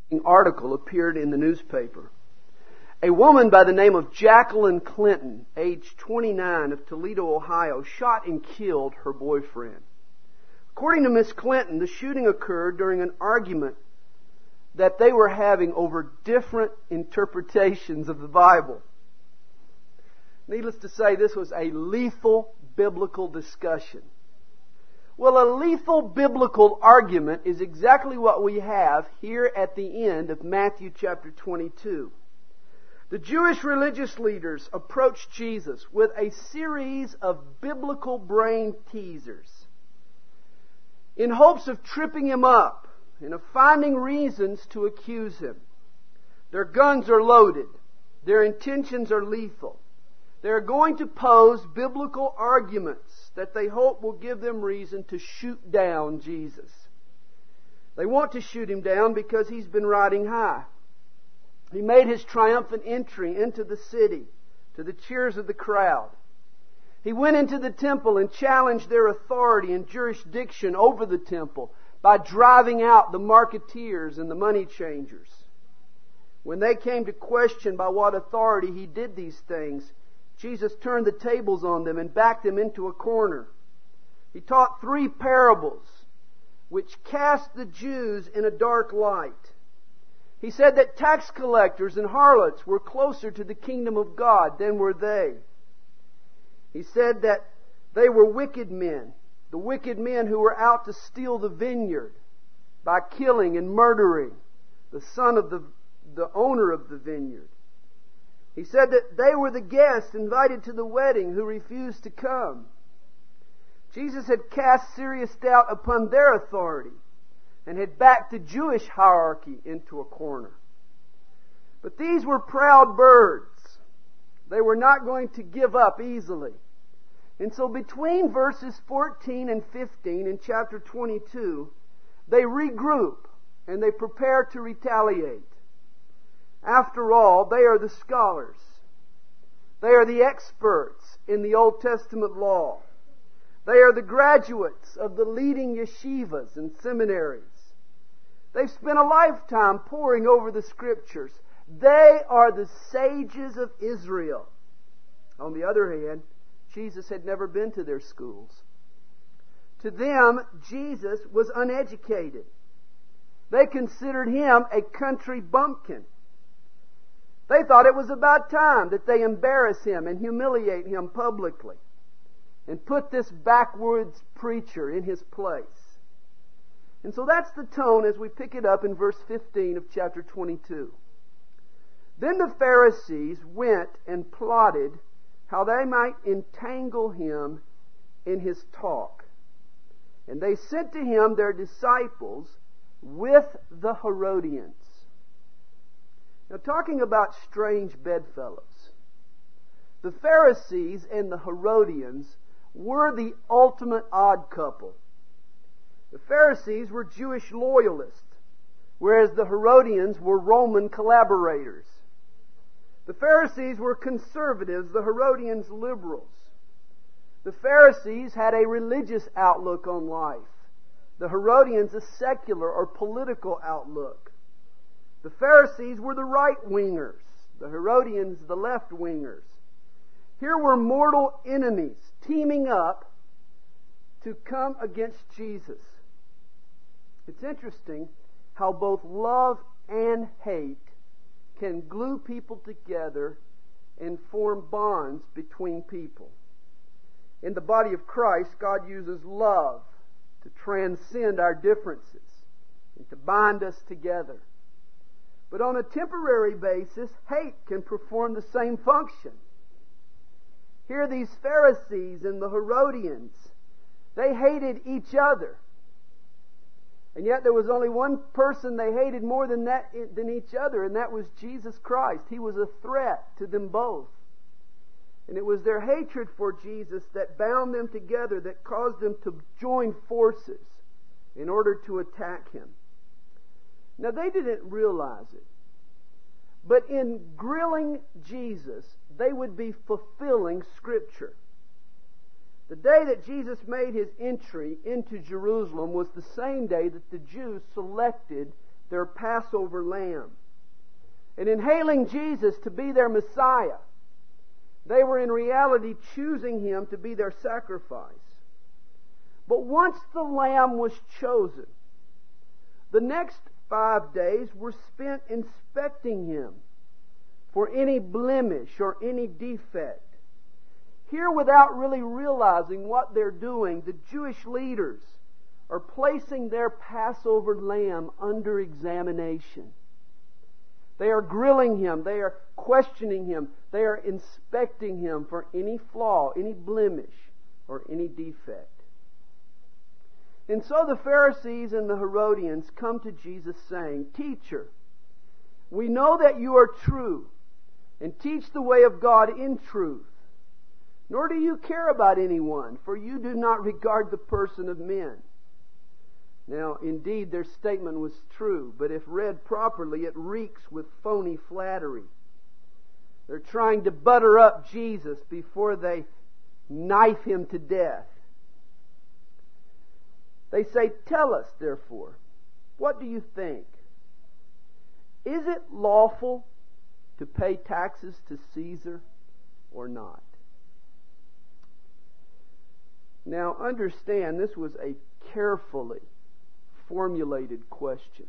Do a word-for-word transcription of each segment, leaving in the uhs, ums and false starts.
article appeared in the newspaper. A woman by the name of Jacqueline Clinton, age twenty-nine, of Toledo, Ohio, shot and killed her boyfriend. According to Miss Clinton, the shooting occurred during an argument that they were having over different interpretations of the Bible. Needless to say, this was a lethal biblical discussion. Well, a lethal biblical argument is exactly what we have here at the end of Matthew chapter twenty-two. The Jewish religious leaders approached Jesus with a series of biblical brain teasers in hopes of tripping Him up and of finding reasons to accuse Him. Their guns are loaded. Their intentions are lethal. They're going to pose biblical arguments that they hope will give them reason to shoot down Jesus. They want to shoot Him down because He's been riding high. He made His triumphant entry into the city to the cheers of the crowd. He went into the temple and challenged their authority and jurisdiction over the temple by driving out the marketeers and the money changers. When they came to question by what authority He did these things, Jesus turned the tables on them and backed them into a corner. He taught three parables which cast the Jews in a dark light. He said that tax collectors and harlots were closer to the kingdom of God than were they. He said that they were wicked men, the wicked men who were out to steal the vineyard by killing and murdering the son of the, the owner of the vineyard. He said that they were the guests invited to the wedding who refused to come. Jesus had cast serious doubt upon their authority and had backed the Jewish hierarchy into a corner. But these were proud birds. They were not going to give up easily. And so between verses fourteen and fifteen in chapter twenty-two, they regroup and they prepare to retaliate. After all, they are the scholars. They are the experts in the Old Testament law. They are the graduates of the leading yeshivas and seminaries. They've spent a lifetime poring over the Scriptures. They are the sages of Israel. On the other hand, Jesus had never been to their schools. To them, Jesus was uneducated. They considered Him a country bumpkin. They thought it was about time that they embarrass Him and humiliate Him publicly and put this backwoods preacher in His place. And so that's the tone as we pick it up in verse fifteen of chapter twenty-two. Then the Pharisees went and plotted how they might entangle Him in His talk. And they sent to Him their disciples with the Herodians. Now, talking about strange bedfellows, the Pharisees and the Herodians were the ultimate odd couple. The Pharisees were Jewish loyalists, whereas the Herodians were Roman collaborators. The Pharisees were conservatives, the Herodians liberals. The Pharisees had a religious outlook on life. The Herodians a secular or political outlook. The Pharisees were the right-wingers, the Herodians the left-wingers. Here were mortal enemies teaming up to come against Jesus. It's interesting how both love and hate can glue people together and form bonds between people. In the body of Christ, God uses love to transcend our differences and to bind us together. But on a temporary basis, hate can perform the same function. Here these Pharisees and the Herodians, they hated each other. And yet there was only one person they hated more than that than each other, and that was Jesus Christ. He was a threat to them both. And it was their hatred for Jesus that bound them together, that caused them to join forces in order to attack Him. Now, they didn't realize it, but in grilling Jesus, they would be fulfilling Scripture. The day that Jesus made His entry into Jerusalem was the same day that the Jews selected their Passover lamb. And in hailing Jesus to be their Messiah, they were in reality choosing Him to be their sacrifice. But once the lamb was chosen, the next five days were spent inspecting Him for any blemish or any defect. Here, without really realizing what they're doing, the Jewish leaders are placing their Passover lamb under examination. They are grilling Him. They are questioning Him. They are inspecting Him for any flaw, any blemish, or any defect. And so the Pharisees and the Herodians come to Jesus saying, "Teacher, we know that you are true and teach the way of God in truth. Nor do you care about anyone, for you do not regard the person of men." Now, indeed, their statement was true, but if read properly, it reeks with phony flattery. They're trying to butter up Jesus before they knife Him to death. They say, "Tell us, therefore, what do you think? Is it lawful to pay taxes to Caesar or not?" Now, understand, this was a carefully formulated question.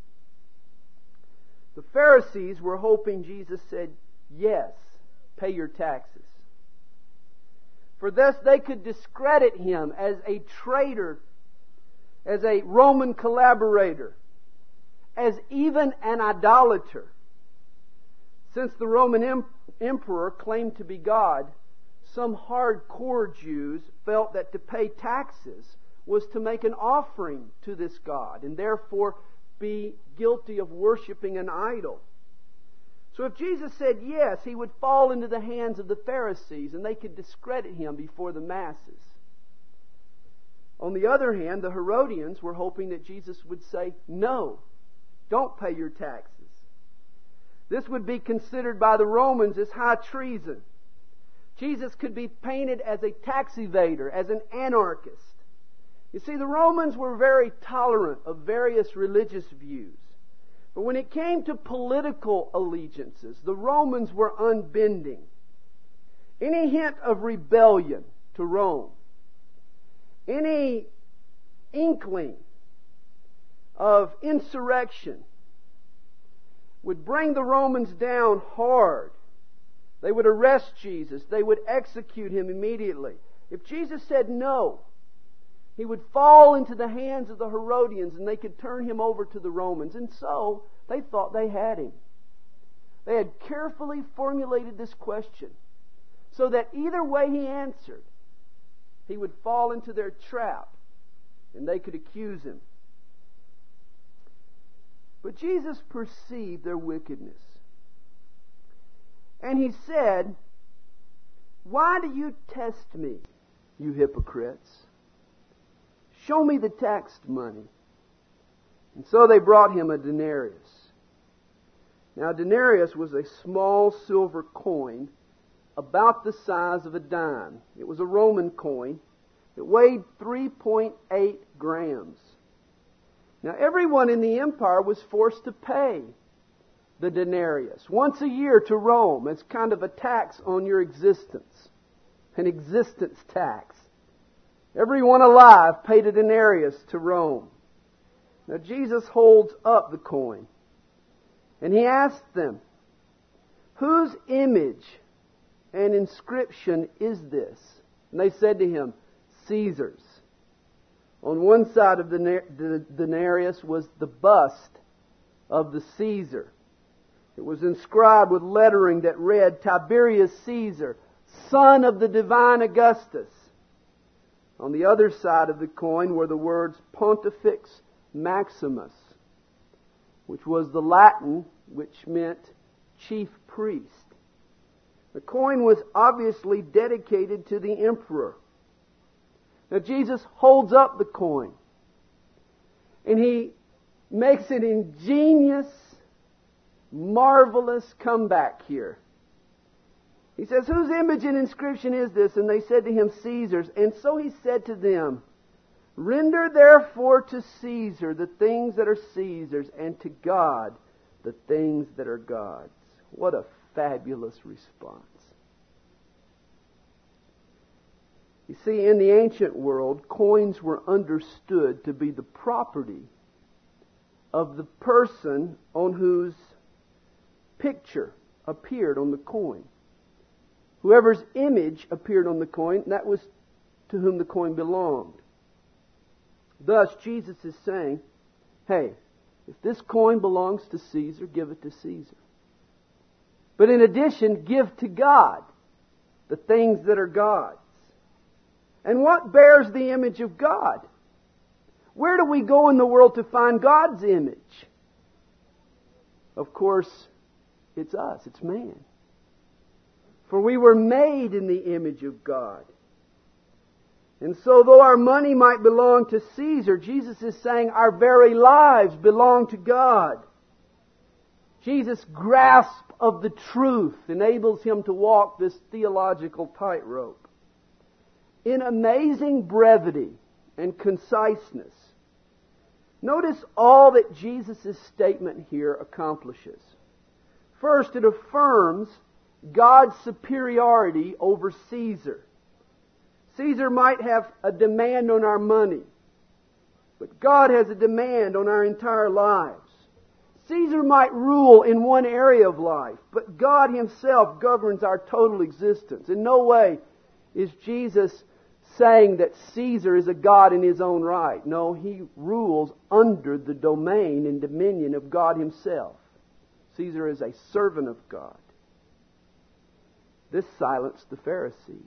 The Pharisees were hoping Jesus said, "Yes, pay your taxes." For thus they could discredit Him as a traitor, as a Roman collaborator, as even an idolater. Since the Roman em- emperor claimed to be God, some hardcore Jews felt that to pay taxes was to make an offering to this God and therefore be guilty of worshiping an idol. So if Jesus said yes, He would fall into the hands of the Pharisees and they could discredit Him before the masses. On the other hand, the Herodians were hoping that Jesus would say, "No, don't pay your taxes." This would be considered by the Romans as high treason. Jesus could be painted as a tax evader, as an anarchist. You see, the Romans were very tolerant of various religious views. But when it came to political allegiances, the Romans were unbending. Any hint of rebellion to Rome, any inkling of insurrection would bring the Romans down hard. They would arrest Jesus. They would execute Him immediately. If Jesus said no, He would fall into the hands of the Herodians and they could turn Him over to the Romans. And so they thought they had Him. They had carefully formulated this question so that either way He answered, He would fall into their trap and they could accuse Him. But Jesus perceived their wickedness. And He said, "Why do you test me, you hypocrites? Show me the taxed money." And so they brought Him a denarius. Now, a denarius was a small silver coin about the size of a dime. It was a Roman coin. It weighed three point eight grams. Now, everyone in the empire was forced to pay the denarius once a year to Rome as kind of a tax on your existence, an existence tax. Everyone alive paid a denarius to Rome. Now Jesus holds up the coin and He asked them, "Whose image and inscription is this?" And they said to Him, "Caesar's." On one side of the denarius was the bust of the Caesar. It was inscribed with lettering that read, "Tiberius Caesar, son of the divine Augustus." On the other side of the coin were the words Pontifex Maximus, which was the Latin which meant chief priest. The coin was obviously dedicated to the emperor. Now Jesus holds up the coin and He makes an ingenious, marvelous comeback here. He says, "Whose image and inscription is this?" And they said to Him, "Caesar's." And so He said to them, Render therefore to Caesar the things that are Caesar's, and to God the things that are God's. What a fabulous response. You see, in the ancient world, coins were understood to be the property of the person on whose picture appeared on the coin. Whoever's image appeared on the coin, that was to whom the coin belonged. Thus, Jesus is saying, hey, if this coin belongs to Caesar, give it to Caesar. But in addition, give to God the things that are God's. And what bears the image of God? Where do we go in the world to find God's image? Of course, it's us, it's man. For we were made in the image of God. And so though our money might belong to Caesar, Jesus is saying our very lives belong to God. Jesus' grasp of the truth enables him to walk this theological tightrope. In amazing brevity and conciseness, notice all that Jesus' statement here accomplishes. First, it affirms God's superiority over Caesar. Caesar might have a demand on our money, but God has a demand on our entire lives. Caesar might rule in one area of life, but God Himself governs our total existence. In no way is Jesus saying that Caesar is a god in his own right. No, he rules under the domain and dominion of God Himself. Caesar is a servant of God. This silenced the Pharisees.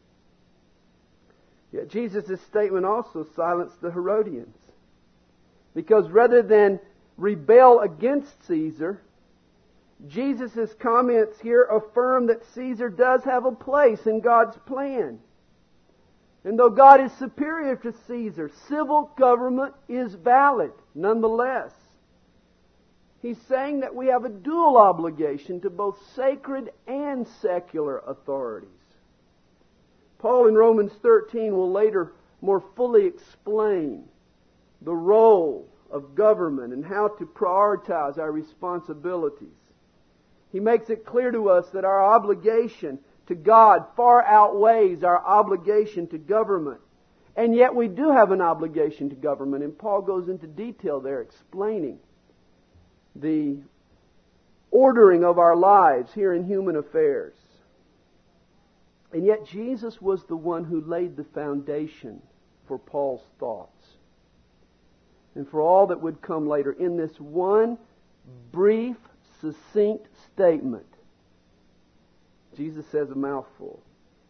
Yet Jesus' statement also silenced the Herodians. Because rather than rebel against Caesar, Jesus' comments here affirm that Caesar does have a place in God's plan. And though God is superior to Caesar, civil government is valid nonetheless. He's saying that we have a dual obligation to both sacred and secular authorities. Paul in Romans thirteen will later more fully explain the role of government and how to prioritize our responsibilities. He makes it clear to us that our obligation to God far outweighs our obligation to government. And yet we do have an obligation to government, and Paul goes into detail there explaining the ordering of our lives here in human affairs. And yet Jesus was the one who laid the foundation for Paul's thoughts and for all that would come later in this one brief, succinct statement. Jesus says a mouthful.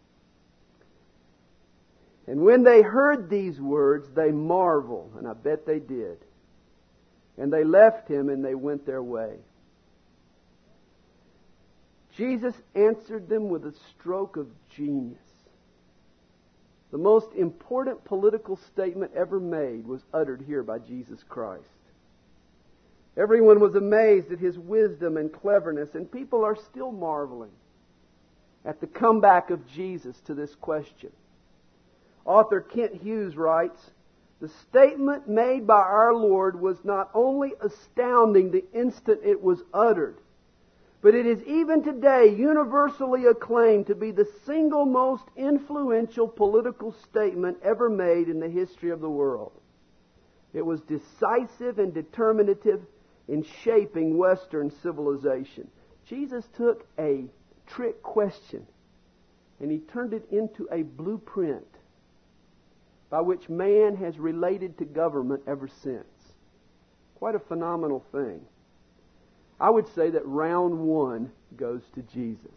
And when they heard these words, they marveled, and I bet they did. And they left him and they went their way. Jesus answered them with a stroke of genius. The most important political statement ever made was uttered here by Jesus Christ. Everyone was amazed at His wisdom and cleverness, and people are still marveling at the comeback of Jesus to this question. Author Kent Hughes writes, the statement made by our Lord was not only astounding the instant it was uttered, but it is even today universally acclaimed to be the single most influential political statement ever made in the history of the world. It was decisive and determinative in shaping Western civilization. Jesus took a trick question and He turned it into a blueprint by which man has related to government ever since. Quite a phenomenal thing. I would say that round one goes to Jesus.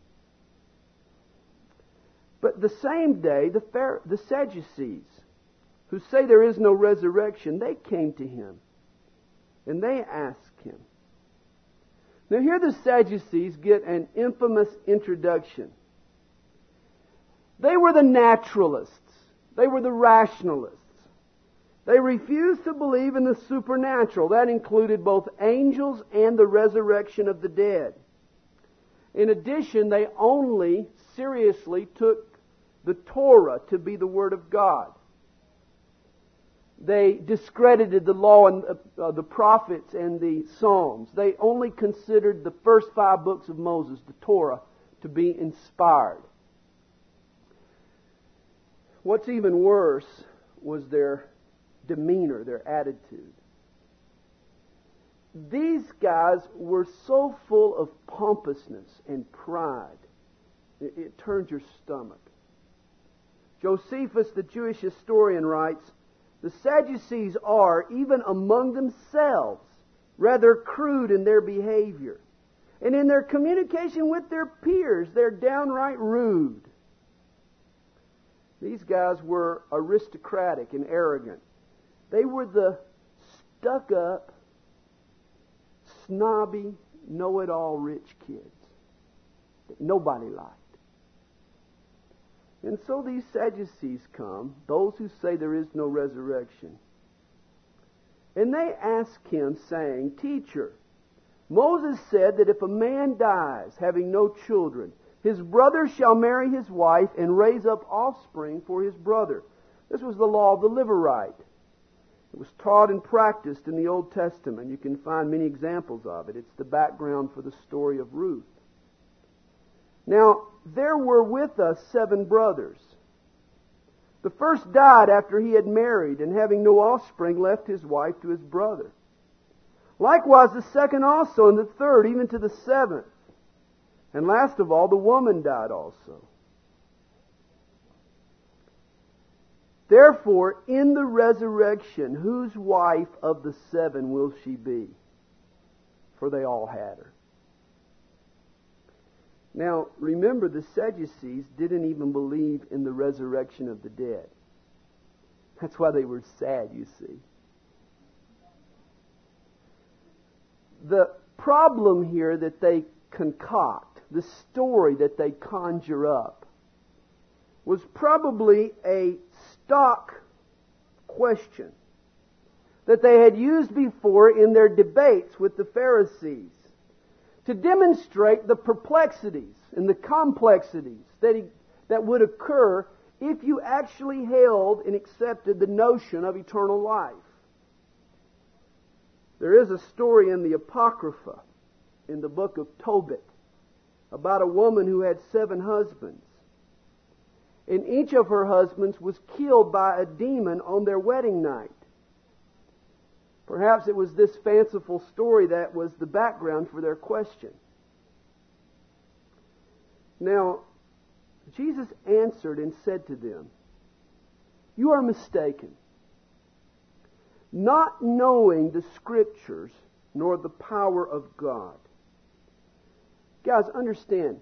But the same day, the, Phar- the Sadducees, who say there is no resurrection, they came to Him and they asked Him. Now here the Sadducees get an infamous introduction. They were the naturalists. They were the rationalists. They refused to believe in the supernatural. That included both angels and the resurrection of the dead. In addition, they only seriously took the Torah to be the Word of God. They discredited the law and uh, the prophets and the Psalms. They only considered the first five books of Moses, the Torah, to be inspired. What's even worse was their demeanor, their attitude. These guys were so full of pompousness and pride, it, it turned your stomach. Josephus, the Jewish historian, writes, "The Sadducees are, even among themselves, rather crude in their behavior. And in their communication with their peers, they're downright rude." These guys were aristocratic and arrogant. They were the stuck-up, snobby, know-it-all rich kids that nobody liked. And so these Sadducees come, those who say there is no resurrection. And they ask him, saying, "Teacher, Moses said that if a man dies having no children, his brother shall marry his wife and raise up offspring for his brother." This was the law of the Levirate. It was taught and practiced in the Old Testament. You can find many examples of it. It's the background for the story of Ruth. Now, there were with us seven brothers. The first died after he had married, and having no offspring, left his wife to his brother. Likewise the second also, and the third, even to the seventh. And last of all, the woman died also. Therefore, in the resurrection, whose wife of the seven will she be? For they all had her. Now, remember, the Sadducees didn't even believe in the resurrection of the dead. That's why they were sad, you see. The problem here that they concoct, the story that they conjure up, was probably a stock question that they had used before in their debates with the Pharisees to demonstrate the perplexities and the complexities that, he, that would occur if you actually held and accepted the notion of eternal life. There is a story in the Apocrypha, in the book of Tobit, about a woman who had seven husbands. And each of her husbands was killed by a demon on their wedding night. Perhaps it was this fanciful story that was the background for their question. Now, Jesus answered and said to them, "You are mistaken, not knowing the Scriptures nor the power of God." Guys, understand,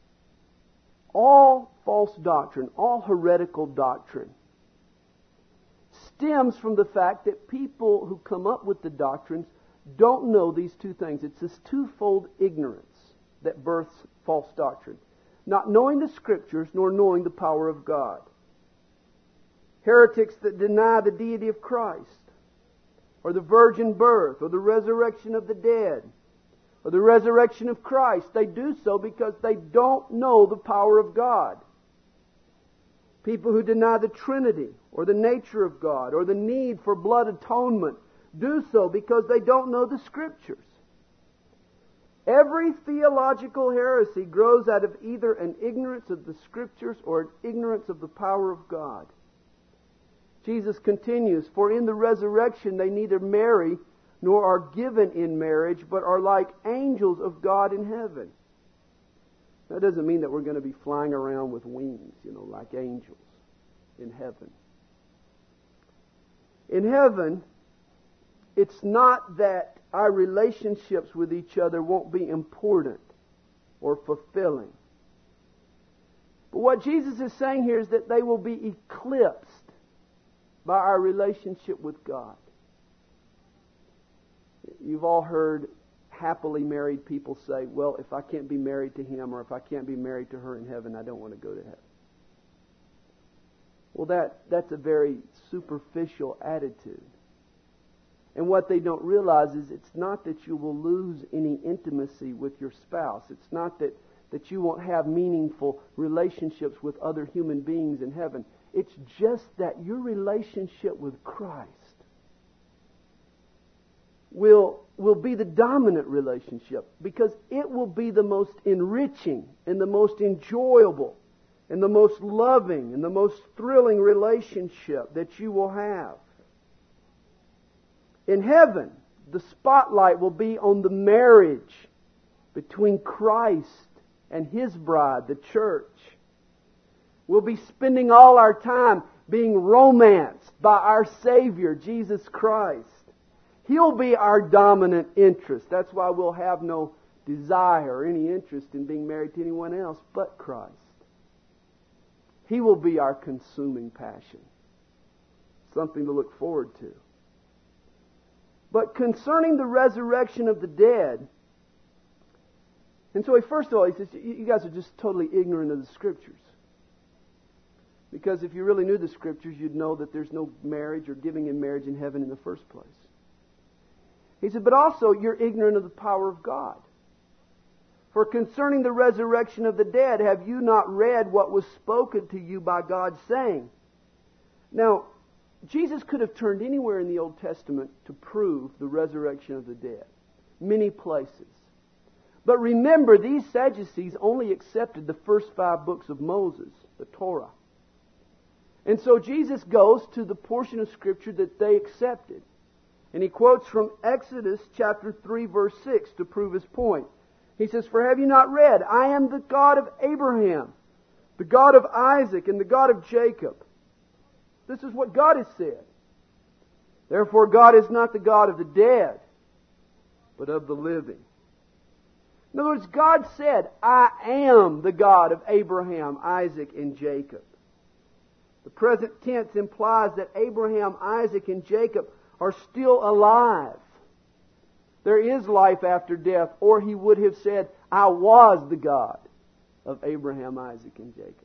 all false doctrine, all heretical doctrine, stems from the fact that people who come up with the doctrines don't know these two things. It's this twofold ignorance that births false doctrine. Not knowing the Scriptures nor knowing the power of God. Heretics that deny the deity of Christ, or the virgin birth, or the resurrection of the dead, or the resurrection of Christ, they do so because they don't know the power of God. People who deny the Trinity, or the nature of God, or the need for blood atonement, do so because they don't know the Scriptures. Every theological heresy grows out of either an ignorance of the Scriptures or an ignorance of the power of God. Jesus continues, "For in the resurrection they neither marry nor are given in marriage, but are like angels of God in heaven." That doesn't mean that we're going to be flying around with wings, you know, like angels in heaven. In heaven, it's not that our relationships with each other won't be important or fulfilling. But what Jesus is saying here is that they will be eclipsed by our relationship with God. You've all heard happily married people say, "Well, if I can't be married to him or if I can't be married to her in heaven, I don't want to go to heaven." Well, that, that's a very superficial attitude. And what they don't realize is it's not that you will lose any intimacy with your spouse. It's not that, that you won't have meaningful relationships with other human beings in heaven. It's just that your relationship with Christ will, will be the dominant relationship, because it will be the most enriching and the most enjoyable and the most loving and the most thrilling relationship that you will have. In heaven, the spotlight will be on the marriage between Christ and His bride, the church. We'll be spending all our time being romanced by our Savior, Jesus Christ. He'll be our dominant interest. That's why we'll have no desire or any interest in being married to anyone else but Christ. He will be our consuming passion. Something to look forward to. But concerning the resurrection of the dead, and so he, first of all, he says, you guys are just totally ignorant of the Scriptures. Because if you really knew the Scriptures, you'd know that there's no marriage or giving in marriage in heaven in the first place. He said, but also you're ignorant of the power of God. For concerning the resurrection of the dead, have you not read what was spoken to you by God, saying? Now, Jesus could have turned anywhere in the Old Testament to prove the resurrection of the dead. Many places. But remember, these Sadducees only accepted the first five books of Moses, the Torah. And so Jesus goes to the portion of Scripture that they accepted. And he quotes from Exodus chapter three, verse six to prove his point. He says, for have you not read, I am the God of Abraham, the God of Isaac, and the God of Jacob. This is what God has said. Therefore God is not the God of the dead, but of the living. In other words, God said, I am the God of Abraham, Isaac, and Jacob. The present tense implies that Abraham, Isaac, and Jacob are still alive. There is life after death, or he would have said, I was the God of Abraham, Isaac, and Jacob.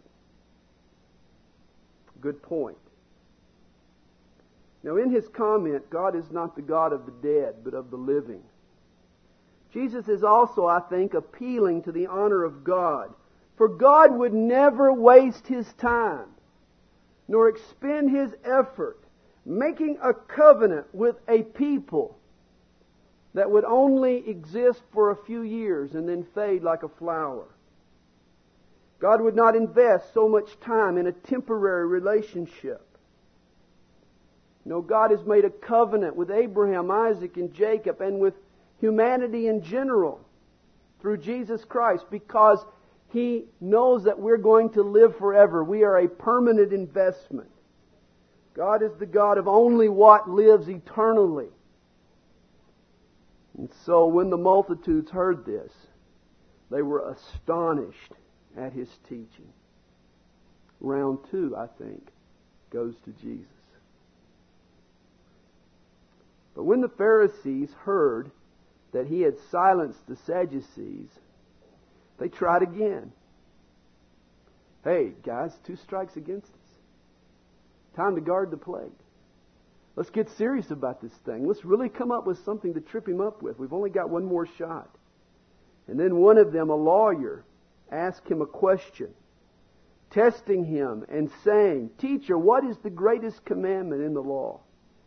Good point. Now, in his comment, God is not the God of the dead, but of the living. Jesus is also, I think, appealing to the honor of God. For God would never waste His time, nor expend His effort, making a covenant with a people that would only exist for a few years and then fade like a flower. God would not invest so much time in a temporary relationship. No, God has made a covenant with Abraham, Isaac, and Jacob, and with humanity in general through Jesus Christ, because He knows that we're going to live forever. We are a permanent investment. God is the God of only what lives eternally. And so when the multitudes heard this, they were astonished at His teaching. Round two, I think, goes to Jesus. But when the Pharisees heard that He had silenced the Sadducees, they tried again. Hey, guys, two strikes against us. Time to guard the plate. Let's get serious about this thing. Let's really come up with something to trip him up with. We've only got one more shot. And then one of them, a lawyer, asked him a question, testing him and saying, Teacher, what is the greatest commandment in the law?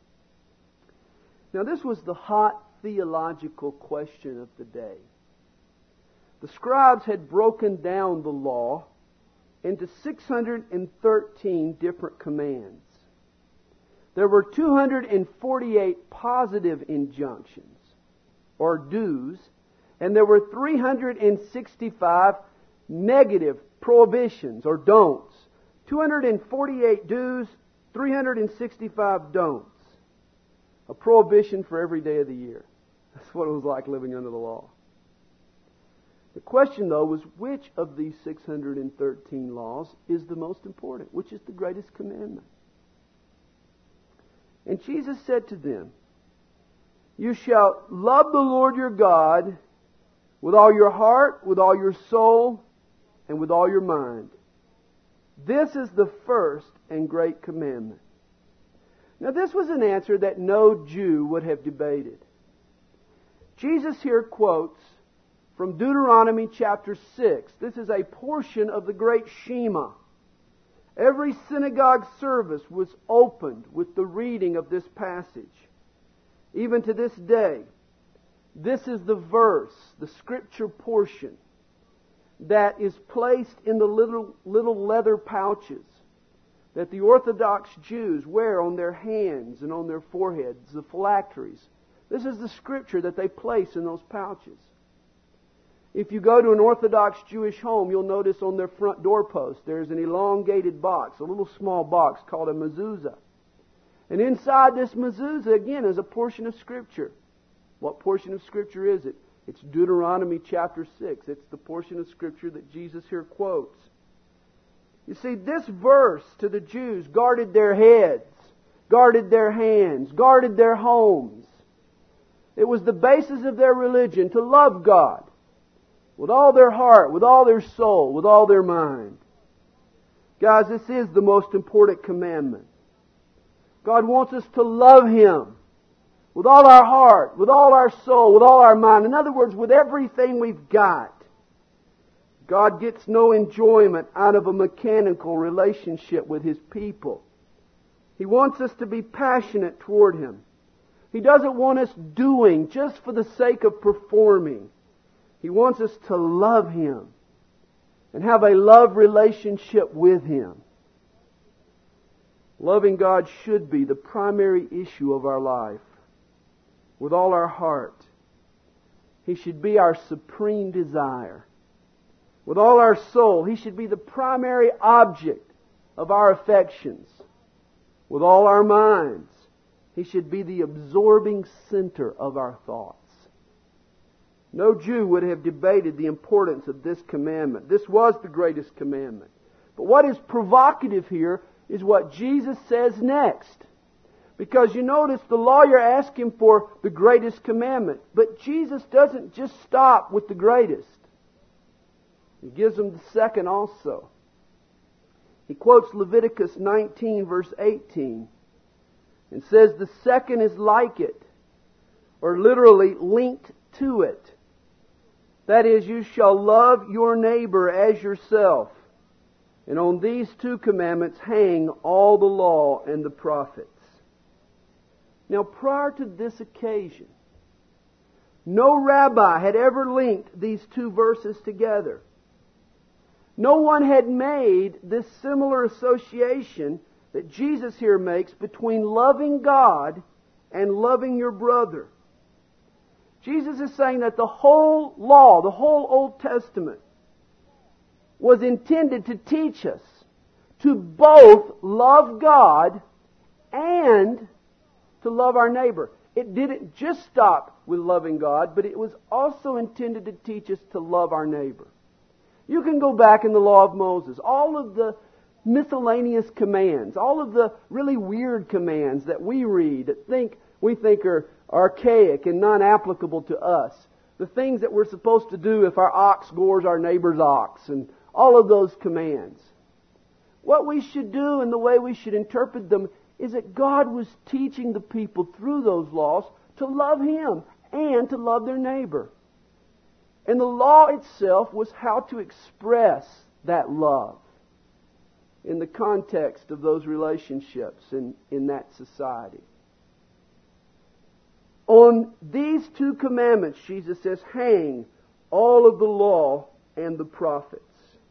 Now, this was the hot theological question of the day. The scribes had broken down the law into six hundred thirteen different commands. There were two hundred forty-eight positive injunctions, or do's, and there were three hundred sixty-five negative prohibitions, or don'ts. two hundred forty-eight do's, three hundred sixty-five don'ts. A prohibition for every day of the year. That's what it was like living under the law. The question, though, was which of these six hundred thirteen laws is the most important? Which is the greatest commandment? And Jesus said to them, You shall love the Lord your God with all your heart, with all your soul, and with all your mind. This is the first and great commandment. Now, this was an answer that no Jew would have debated. Jesus here quotes from Deuteronomy chapter six. This is a portion of the great Shema. Every synagogue service was opened with the reading of this passage. Even to this day, this is the verse, the Scripture portion, that is placed in the little, little leather pouches that the Orthodox Jews wear on their hands and on their foreheads, the phylacteries. This is the Scripture that they place in those pouches. If you go to an Orthodox Jewish home, you'll notice on their front doorpost there's an elongated box, a little small box called a mezuzah. And inside this mezuzah, again, is a portion of Scripture. What portion of Scripture is it? It's Deuteronomy chapter six. It's the portion of Scripture that Jesus here quotes. You see, this verse to the Jews guarded their heads, guarded their hands, guarded their homes. It was the basis of their religion to love God with all their heart, with all their soul, with all their mind. Guys, this is the most important commandment. God wants us to love Him with all our heart, with all our soul, with all our mind. In other words, with everything we've got. God gets no enjoyment out of a mechanical relationship with His people. He wants us to be passionate toward Him. He doesn't want us doing just for the sake of performing. He wants us to love Him and have a love relationship with Him. Loving God should be the primary issue of our life. With all our heart. He should be our supreme desire. With all our soul, He should be the primary object of our affections. With all our minds, He should be the absorbing center of our thoughts. No Jew would have debated the importance of this commandment. This was the greatest commandment. But what is provocative here is what Jesus says next. Because you notice the lawyer asked Him for the greatest commandment. But Jesus doesn't just stop with the greatest. He gives Him the second also. He quotes Leviticus nineteen verse eighteen and says the second is like it, or literally linked to it. That is, you shall love your neighbor as yourself. And on these two commandments hang all the law and the prophets. Now, prior to this occasion, no rabbi had ever linked these two verses together. No one had made this similar association that Jesus here makes between loving God and loving your brother. Jesus is saying that the whole law, the whole Old Testament, was intended to teach us to both love God and to love our neighbor. It didn't just stop with loving God, but it was also intended to teach us to love our neighbor. You can go back in the law of Moses. All of the miscellaneous commands, all of the really weird commands that we read, that think we think are archaic and non-applicable to us. The things that we're supposed to do if our ox gores our neighbor's ox, and all of those commands. What we should do and the way we should interpret them is that God was teaching the people through those laws to love Him and to love their neighbor. And the law itself was how to express that love in the context of those relationships in, in that society. On these two commandments, Jesus says, hang all of the law and the prophets.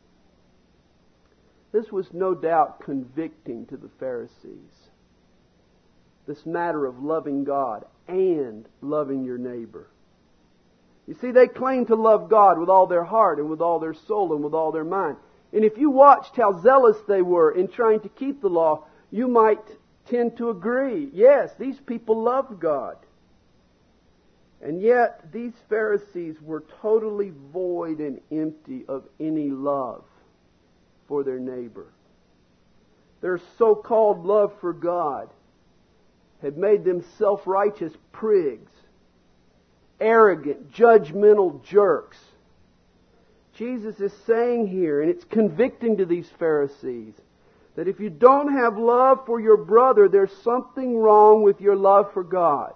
This was no doubt convicting to the Pharisees. This matter of loving God and loving your neighbor. You see, they claimed to love God with all their heart and with all their soul and with all their mind. And if you watched how zealous they were in trying to keep the law, you might tend to agree. Yes, these people loved God. And yet, these Pharisees were totally void and empty of any love for their neighbor. Their so-called love for God had made them self-righteous prigs, arrogant, judgmental jerks. Jesus is saying here, and it's convicting to these Pharisees, that if you don't have love for your brother, there's something wrong with your love for God.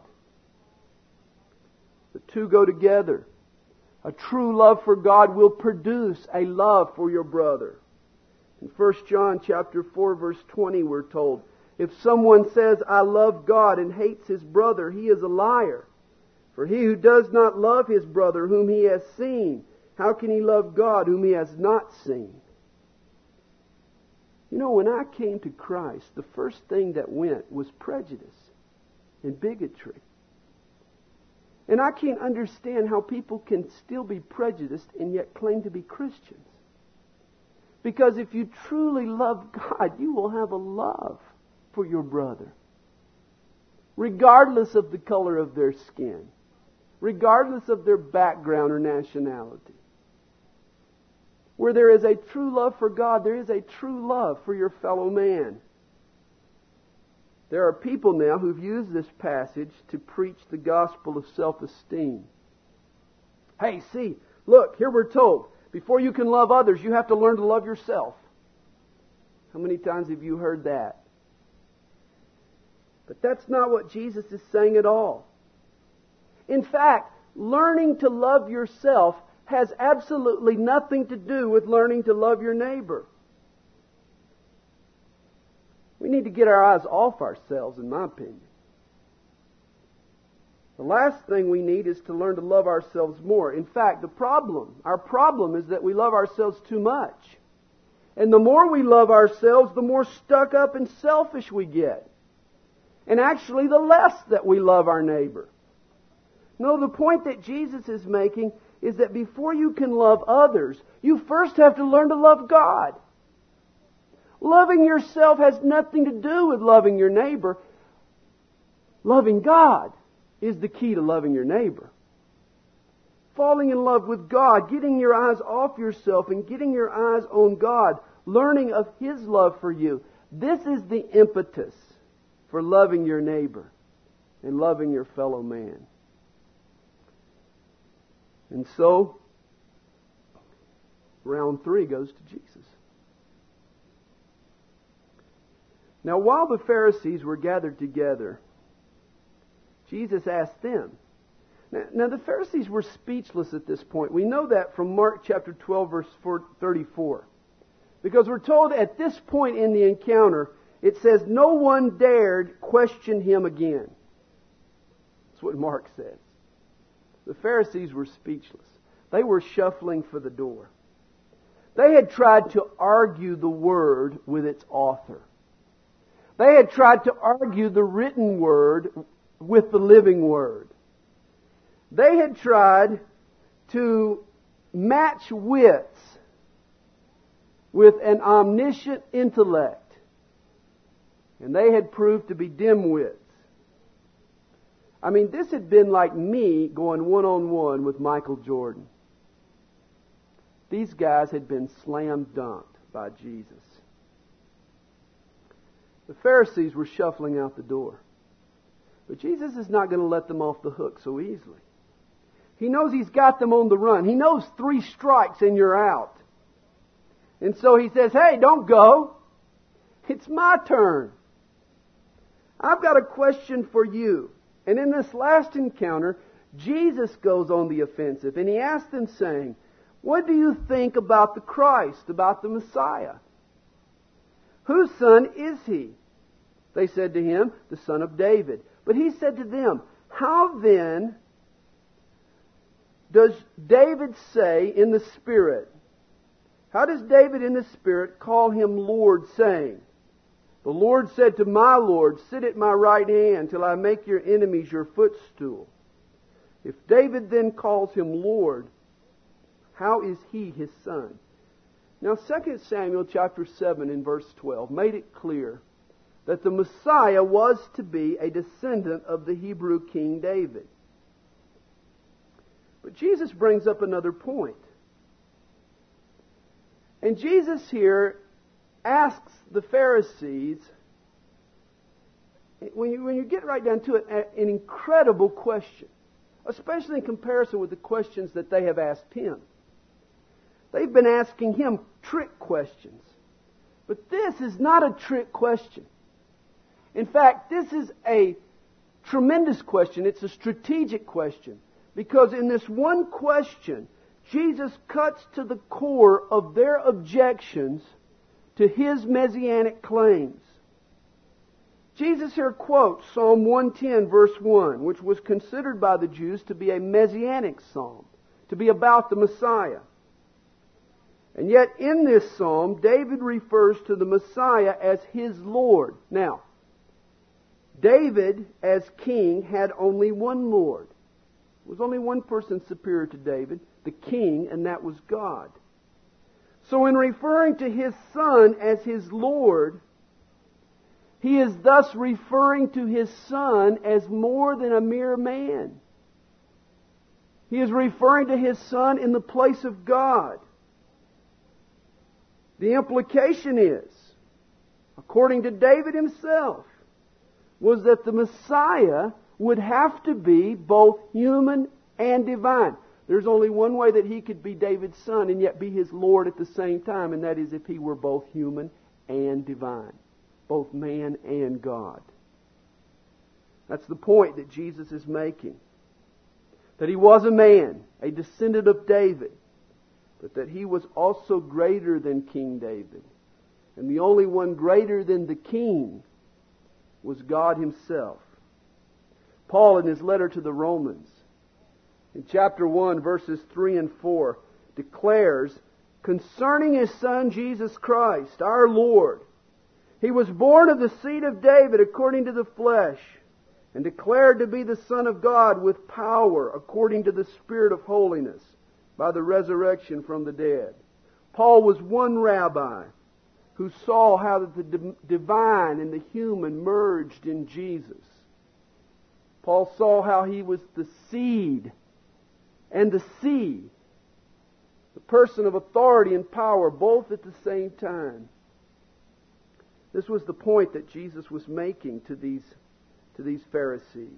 The two go together. A true love for God will produce a love for your brother. In First John chapter four, verse twenty, we're told, If someone says, I love God, and hates his brother, he is a liar. For he who does not love his brother whom he has seen, how can he love God whom he has not seen? You know, when I came to Christ, the first thing that went was prejudice and bigotry. And I can't understand how people can still be prejudiced and yet claim to be Christians. Because if you truly love God, you will have a love for your brother, regardless of the color of their skin, regardless of their background or nationality. Where there is a true love for God, there is a true love for your fellow man. There are people now who've used this passage to preach the gospel of self-esteem. Hey, see, look, here we're told, before you can love others, you have to learn to love yourself. How many times have you heard that? But that's not what Jesus is saying at all. In fact, learning to love yourself has absolutely nothing to do with learning to love your neighbor. We need to get our eyes off ourselves, in my opinion. The last thing we need is to learn to love ourselves more. In fact, the problem, our problem is that we love ourselves too much. And the more we love ourselves, the more stuck up and selfish we get. And actually, the less that we love our neighbor. No, the point that Jesus is making is that before you can love others, you first have to learn to love God. Loving yourself has nothing to do with loving your neighbor. Loving God is the key to loving your neighbor. Falling in love with God, getting your eyes off yourself and getting your eyes on God, learning of His love for you. This is the impetus for loving your neighbor and loving your fellow man. And so, round three goes to Jesus. Now, while the Pharisees were gathered together, Jesus asked them. Now, now, the Pharisees were speechless at this point. We know that from Mark chapter twelve, verse thirty-four. Because we're told at this point in the encounter, it says, no one dared question Him again. That's what Mark says. The Pharisees were speechless. They were shuffling for the door. They had tried to argue the Word with its author. They had tried to argue the written Word with the living Word. They had tried to match wits with an omniscient intellect. And they had proved to be dim-wits. I mean, this had been like me going one-on-one with Michael Jordan. These guys had been slam-dunked by Jesus. The Pharisees were shuffling out the door. But Jesus is not going to let them off the hook so easily. He knows He's got them on the run. He knows three strikes and you're out. And so He says, hey, don't go. It's my turn. I've got a question for you. And in this last encounter, Jesus goes on the offensive. And He asks them saying, what do you think about the Christ, about the Messiah? Whose son is He? They said to Him, the son of David. But He said to them, how then does David say in the Spirit? How does David in the Spirit call Him Lord, saying, the Lord said to my Lord, sit at my right hand till I make your enemies your footstool. If David then calls Him Lord, how is He His son? Now, Second Samuel chapter seven in verse twelve made it clear that the Messiah was to be a descendant of the Hebrew King David. But Jesus brings up another point. And Jesus here asks the Pharisees, when you, when you get right down to it, an incredible question, especially in comparison with the questions that they have asked Him. They've been asking Him trick questions. But this is not a trick question. In fact, this is a tremendous question. It's a strategic question. Because in this one question, Jesus cuts to the core of their objections to His messianic claims. Jesus here quotes Psalm one ten verse one, which was considered by the Jews to be a messianic psalm, to be about the Messiah. And yet in this psalm, David refers to the Messiah as his Lord. Now, David, as king, had only one Lord. There was only one person superior to David, the king, and that was God. So in referring to his Son as his Lord, he is thus referring to his Son as more than a mere man. He is referring to his Son in the place of God. The implication is, according to David himself, was that the Messiah would have to be both human and divine. There's only one way that he could be David's son and yet be his Lord at the same time, and that is if he were both human and divine. Both man and God. That's the point that Jesus is making. That he was a man, a descendant of David, but that he was also greater than King David. And the only one greater than the king was God himself. Paul, in his letter to the Romans, in chapter one, verses three and four, declares concerning his Son Jesus Christ, our Lord, he was born of the seed of David according to the flesh, and declared to be the Son of God with power according to the Spirit of holiness, by the resurrection from the dead. Paul was one rabbi who saw how that the divine and the human merged in Jesus. Paul saw how he was the seed and the seed, the person of authority and power, both at the same time. This was the point that Jesus was making to these, to these Pharisees.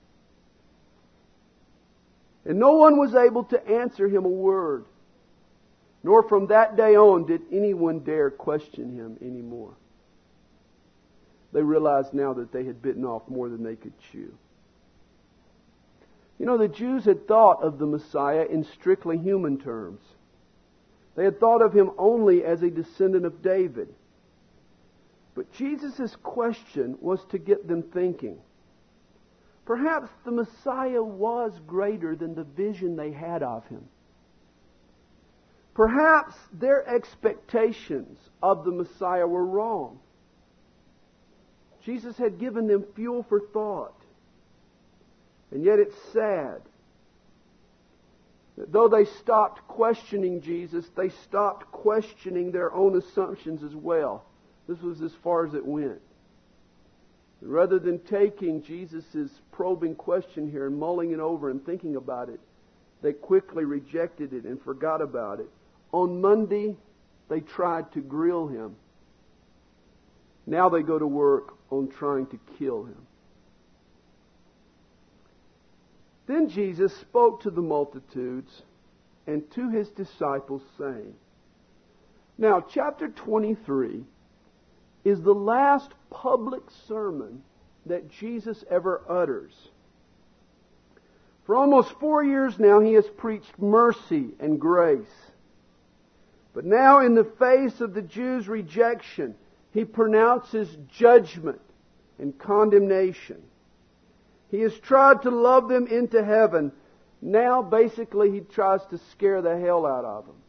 And no one was able to answer him a word. Nor from that day on did anyone dare question him anymore. They realized now that they had bitten off more than they could chew. You know, the Jews had thought of the Messiah in strictly human terms. They had thought of him only as a descendant of David. But Jesus' question was to get them thinking. Perhaps the Messiah was greater than the vision they had of him. Perhaps their expectations of the Messiah were wrong. Jesus had given them fuel for thought. And yet it's sad that though they stopped questioning Jesus, they stopped questioning their own assumptions as well. This was as far as it went. Rather than taking Jesus' probing question here and mulling it over and thinking about it, they quickly rejected it and forgot about it. On Monday, they tried to grill him. Now they go to work on trying to kill him. Then Jesus spoke to the multitudes and to his disciples, saying, now, chapter twenty-three is the last public sermon that Jesus ever utters. For almost four years now, he has preached mercy and grace. But now, in the face of the Jews' rejection, he pronounces judgment and condemnation. He has tried to love them into heaven. Now, basically, he tries to scare the hell out of them.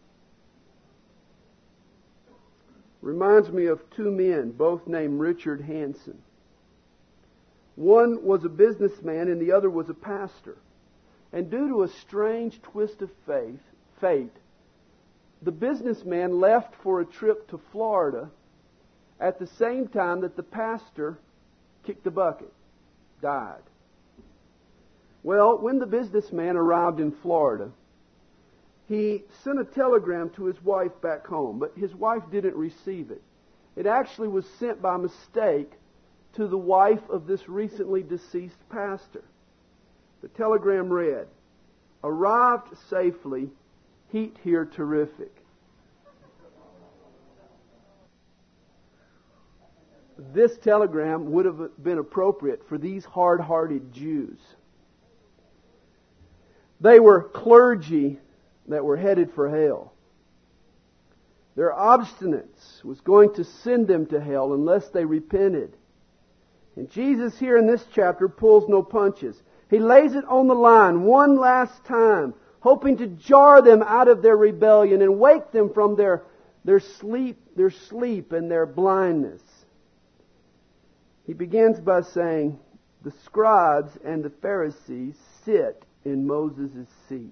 Reminds me of two men, both named Richard Hanson. One was a businessman and the other was a pastor. And due to a strange twist of faith, fate, the businessman left for a trip to Florida at the same time that the pastor kicked the bucket, died. Well, when the businessman arrived in Florida, he sent a telegram to his wife back home, but his wife didn't receive it. It actually was sent by mistake to the wife of this recently deceased pastor. The telegram read, "Arrived safely, heat here terrific." This telegram would have been appropriate for these hard-hearted Jews. They were clergy that were headed for hell. Their obstinance was going to send them to hell unless they repented. And Jesus here in this chapter pulls no punches. He lays it on the line one last time, hoping to jar them out of their rebellion and wake them from their, their sleep, their sleep and their blindness. He begins by saying, the scribes and the Pharisees sit in Moses' seat.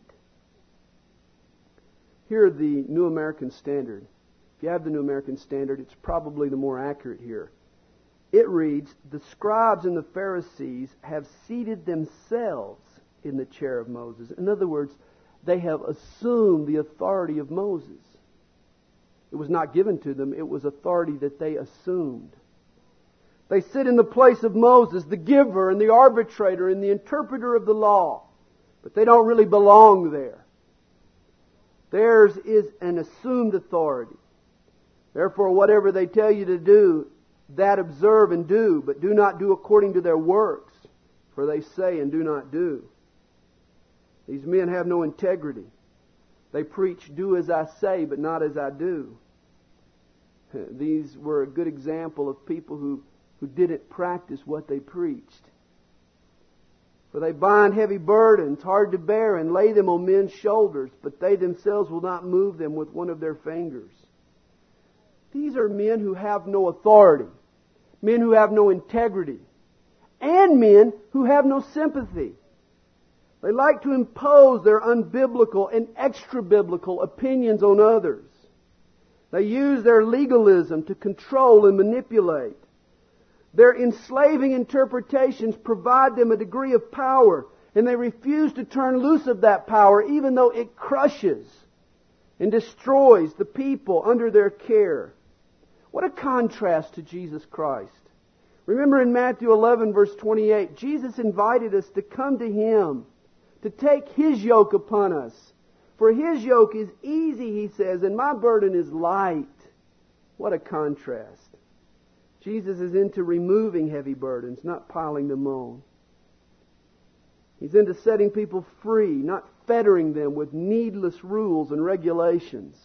Here are the New American Standard. If you have the New American Standard, it's probably the more accurate here. It reads, the scribes and the Pharisees have seated themselves in the chair of Moses. In other words, they have assumed the authority of Moses. It was not given to them. It was authority that they assumed. They sit in the place of Moses, the giver and the arbitrator and the interpreter of the law. But they don't really belong there. Theirs is an assumed authority. Therefore, whatever they tell you to do, that observe and do, but do not do according to their works, for they say and do not do. These men have no integrity. They preach, do as I say, but not as I do. These were a good example of people who, who didn't practice what they preached. For they bind heavy burdens, hard to bear, and lay them on men's shoulders, but they themselves will not move them with one of their fingers. These are men who have no authority, men who have no integrity, and men who have no sympathy. They like to impose their unbiblical and extra-biblical opinions on others. They use their legalism to control and manipulate. Their enslaving interpretations provide them a degree of power, and they refuse to turn loose of that power even though it crushes and destroys the people under their care. What a contrast to Jesus Christ. Remember in Matthew eleven verse twenty-eight, Jesus invited us to come to Him, to take His yoke upon us. For His yoke is easy, He says, and my burden is light. What a contrast. Jesus is into removing heavy burdens, not piling them on. He's into setting people free, not fettering them with needless rules and regulations.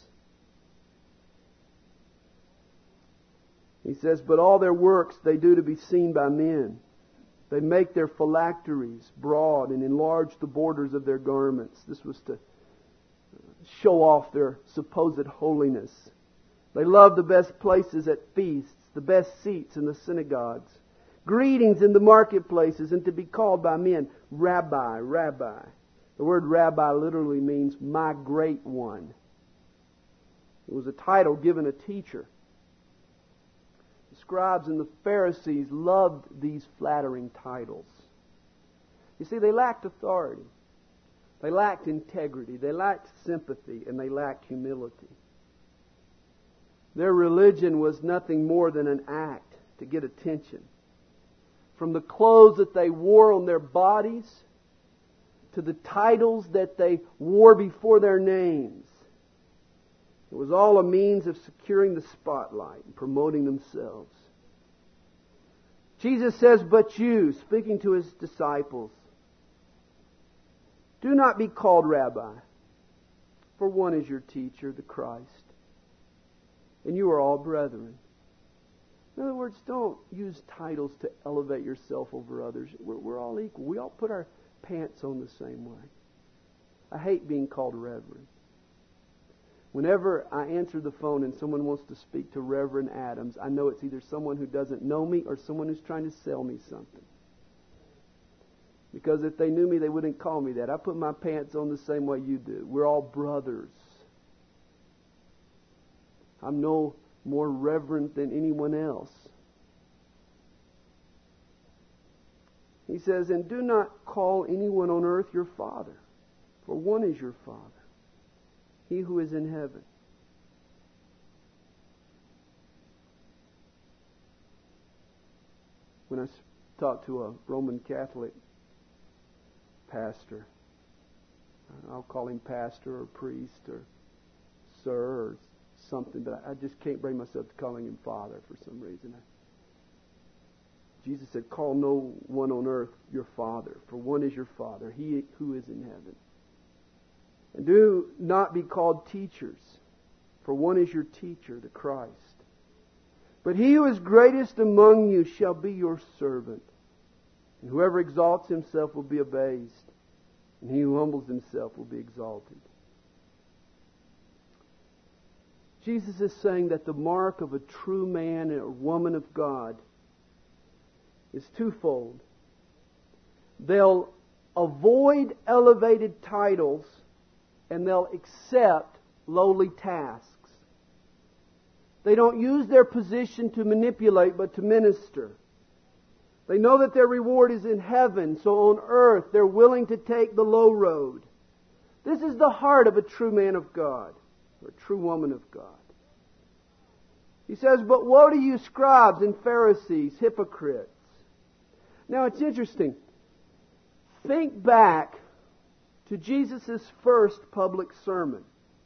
He says, but all their works they do to be seen by men. They make their phylacteries broad and enlarge the borders of their garments. This was to show off their supposed holiness. They love the best places at feasts, the best seats in the synagogues, greetings in the marketplaces, and to be called by men, Rabbi, Rabbi. The word Rabbi literally means my great one. It was a title given a teacher. The scribes and the Pharisees loved these flattering titles. You see, they lacked authority. They lacked integrity. They lacked sympathy, and they lacked humility. Their religion was nothing more than an act to get attention. From the clothes that they wore on their bodies to the titles that they wore before their names. It was all a means of securing the spotlight and promoting themselves. Jesus says, but you, speaking to His disciples, do not be called Rabbi, for one is your teacher, the Christ, and you are all brethren. In other words, don't use titles to elevate yourself over others. We're, we're all equal. We all put our pants on the same way. I hate being called Reverend. Whenever I answer the phone and someone wants to speak to Reverend Adams, I know it's either someone who doesn't know me or someone who's trying to sell me something. Because if they knew me, they wouldn't call me that. I put my pants on the same way you do. We're all brothers. I'm no more reverent than anyone else. He says, and do not call anyone on earth your father, for one is your Father, He who is in heaven. When I talked to a Roman Catholic pastor, I'll call him pastor or priest or sir or something, but I just can't bring myself to calling him Father for some reason. Jesus said, call no one on earth your Father, for one is your Father, He who is in heaven. And do not be called teachers, for one is your teacher, the Christ. But he who is greatest among you shall be your servant. And whoever exalts himself will be abased, and he who humbles himself will be exalted. Jesus is saying that the mark of a true man and a woman of God is twofold. They'll avoid elevated titles, and they'll accept lowly tasks. They don't use their position to manipulate, but to minister. They know that their reward is in heaven, so on earth they're willing to take the low road. This is the heart of a true man of God, or a true woman of God. He says, "But woe to you, scribes and Pharisees, hypocrites." Now it's interesting. Think back to Jesus' first public sermon.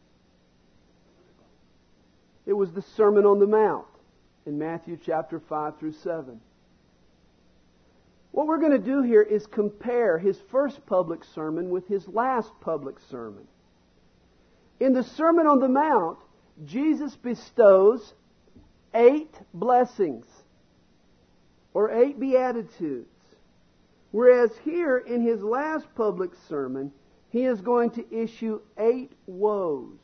It was the Sermon on the Mount in Matthew chapter five through seven. What we're going to do here is compare his first public sermon with his last public sermon. In the Sermon on the Mount, Jesus bestows eight blessings, or eight beatitudes. Whereas here in his last public sermon, he is going to issue eight woes,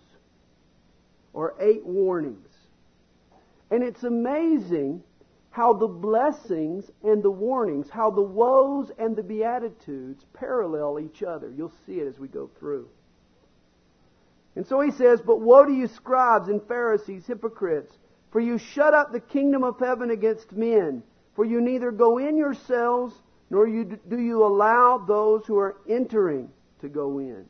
or eight warnings. And it's amazing how the blessings and the warnings, how the woes and the beatitudes parallel each other. You'll see it as we go through. And so he says, "But woe to you, scribes and Pharisees, hypocrites, for you shut up the kingdom of heaven against men. For you neither go in yourselves, nor you do you allow those who are entering to go in."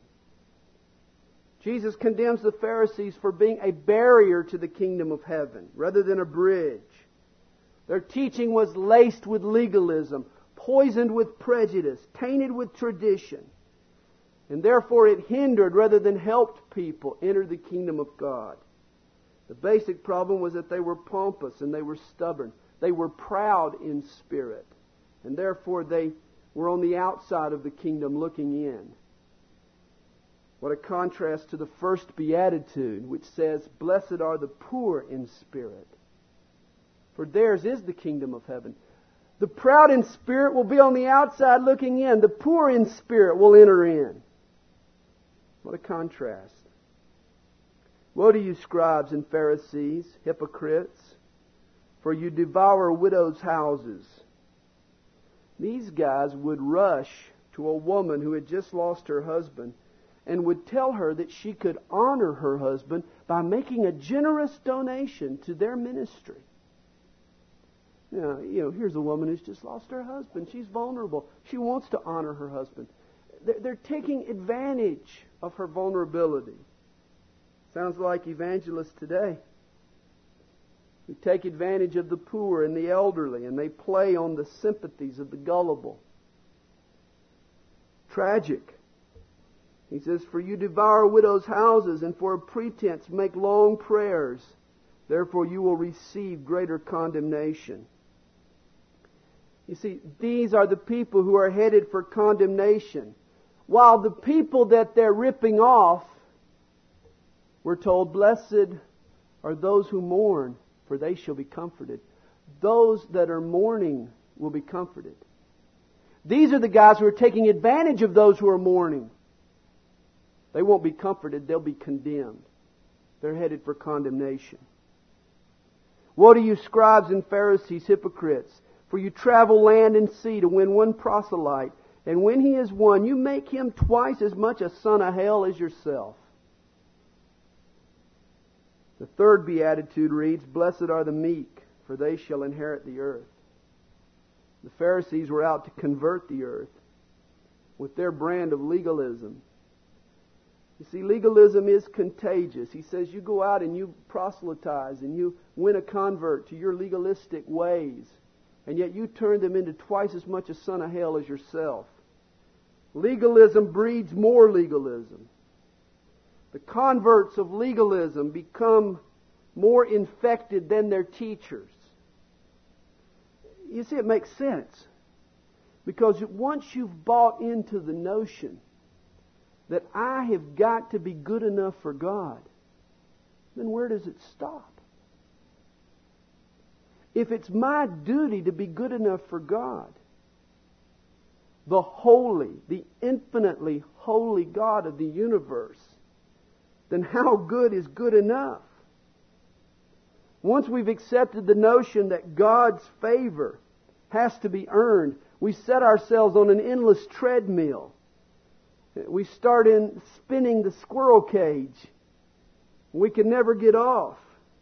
Jesus condemns the Pharisees for being a barrier to the kingdom of heaven, rather than a bridge. Their teaching was laced with legalism, poisoned with prejudice, tainted with tradition. And therefore it hindered rather than helped people enter the kingdom of God. The basic problem was that they were pompous and they were stubborn. They were proud in spirit. And therefore they were on the outside of the kingdom looking in. What a contrast to the first beatitude, which says, "Blessed are the poor in spirit, for theirs is the kingdom of heaven." The proud in spirit will be on the outside looking in. The poor in spirit will enter in. What a contrast. "Woe to you, scribes and Pharisees, hypocrites, for you devour widows' houses." These guys would rush to a woman who had just lost her husband and would tell her that she could honor her husband by making a generous donation to their ministry. You know, you know, here's a woman who's just lost her husband. She's vulnerable. She wants to honor her husband. They're, they're taking advantage of her vulnerability. Sounds like evangelists today, who take advantage of the poor and the elderly, and they play on the sympathies of the gullible. Tragic. He says, "For you devour widows' houses, and for a pretense make long prayers. Therefore you will receive greater condemnation." You see, these are the people who are headed for condemnation. While the people that they're ripping off, we're told, "Blessed are those who mourn, for they shall be comforted." Those that are mourning will be comforted. These are the guys who are taking advantage of those who are mourning. They won't be comforted, they'll be condemned. They're headed for condemnation. "Woe to you, scribes and Pharisees, hypocrites, for you travel land and sea to win one proselyte, and when he is won, you make him twice as much a son of hell as yourself." The third beatitude reads, "Blessed are the meek, for they shall inherit the earth." The Pharisees were out to convert the earth with their brand of legalism. You see, legalism is contagious. He says you go out and you proselytize and you win a convert to your legalistic ways, and yet you turn them into twice as much a son of hell as yourself. Legalism breeds more legalism. The converts of legalism become more infected than their teachers. You see, it makes sense. Because once you've bought into the notion that I have got to be good enough for God, then where does it stop? if it's my duty to be good enough for God, the holy, the infinitely holy God of the universe, then how good is good enough? Once we've accepted the notion that God's favor has to be earned, we set ourselves on an endless treadmill. We start in spinning the squirrel cage. We can never get off.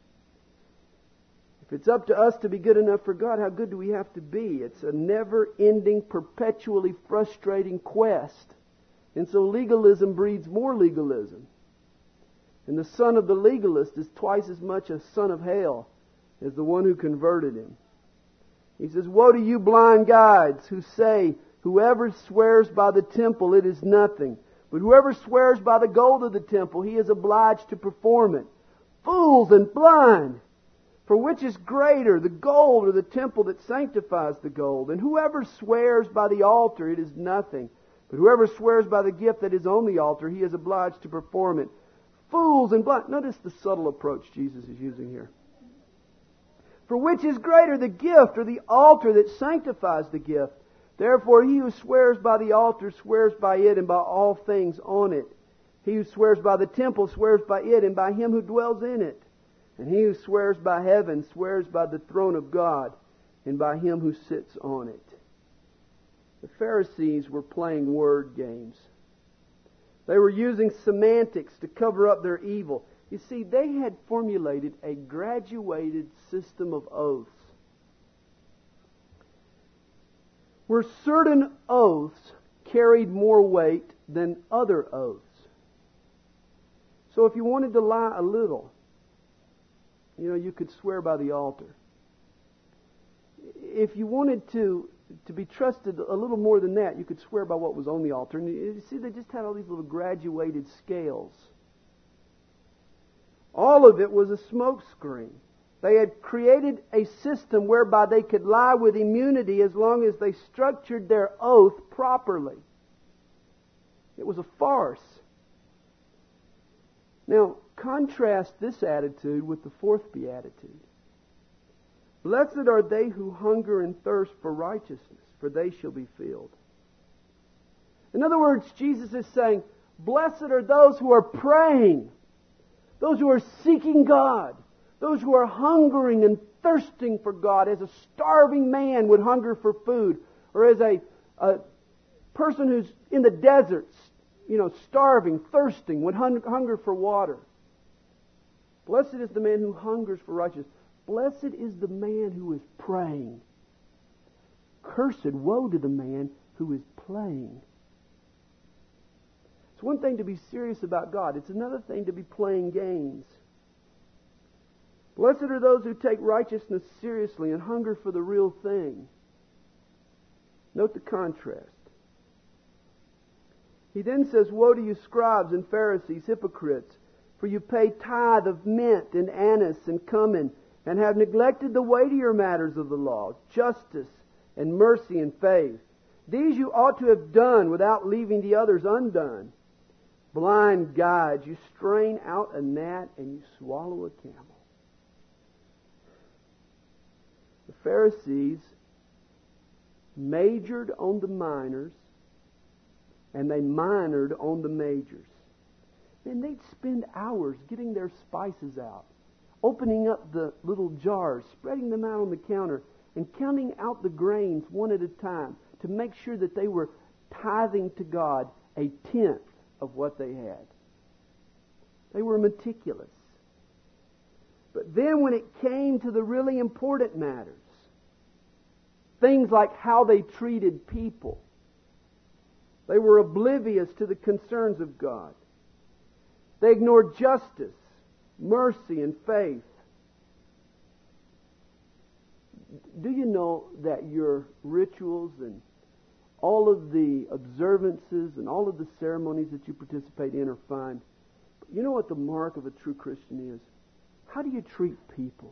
If it's up to us to be good enough for God, how good do we have to be? It's a never-ending, perpetually frustrating quest. And so legalism breeds more legalism. And the son of the legalist is twice as much a son of hell as the one who converted him. He says, "Woe to you blind guides who say, whoever swears by the temple, it is nothing. But whoever swears by the gold of the temple, he is obliged to perform it. Fools and blind! For which is greater, the gold or the temple that sanctifies the gold? And whoever swears by the altar, it is nothing. But whoever swears by the gift that is on the altar, he is obliged to perform it. Fools and blind." Notice the subtle approach Jesus is using here. "For which is greater, the gift or the altar that sanctifies the gift? Therefore he who swears by the altar swears by it and by all things on it. He who swears by the temple swears by it and by him who dwells in it. And he who swears by heaven swears by the throne of God and by him who sits on it." The Pharisees were playing word games. They were using semantics to cover up their evil. You see, they had formulated a graduated system of oaths, where certain oaths carried more weight than other oaths. So if you wanted to lie a little, you know, you could swear by the altar. If you wanted to to be trusted a little more than that, you could swear by what was on the altar. And you see, they just had all these little graduated scales. All of it was a smokescreen. They had created a system whereby they could lie with immunity as long as they structured their oath properly. It was a farce. Now, contrast this attitude with the fourth beatitude. "Blessed are they who hunger and thirst for righteousness, for they shall be filled." In other words, Jesus is saying, blessed are those who are praying, those who are seeking God, those who are hungering and thirsting for God, as a starving man would hunger for food, or as a, a person who's in the deserts, you know, starving, thirsting, would hun- hunger for water. Blessed is the man who hungers for righteousness. Blessed is the man who is praying. Cursed, woe to the man who is playing. It's one thing to be serious about God. It's another thing to be playing games. Blessed are those who take righteousness seriously and hunger for the real thing. Note the contrast. He then says, "Woe to you scribes and Pharisees, hypocrites, for you pay tithe of mint and anise and cumin, and have neglected the weightier matters of the law, justice and mercy and faith. These you ought to have done without leaving the others undone. Blind guides, you strain out a gnat and you swallow a camel." The Pharisees majored on the minors and they minored on the majors. And they'd spend hours getting their spices out, opening up the little jars, spreading them out on the counter, and counting out the grains one at a time to make sure that they were tithing to God a tenth of what they had. They were meticulous. But then when it came to the really important matters, things like how they treated people, they were oblivious to the concerns of God. They ignored justice, mercy, and faith. Do you know that your rituals and all of the observances and all of the ceremonies that you participate in are fine? But you know what the mark of a true Christian is? How do you treat people?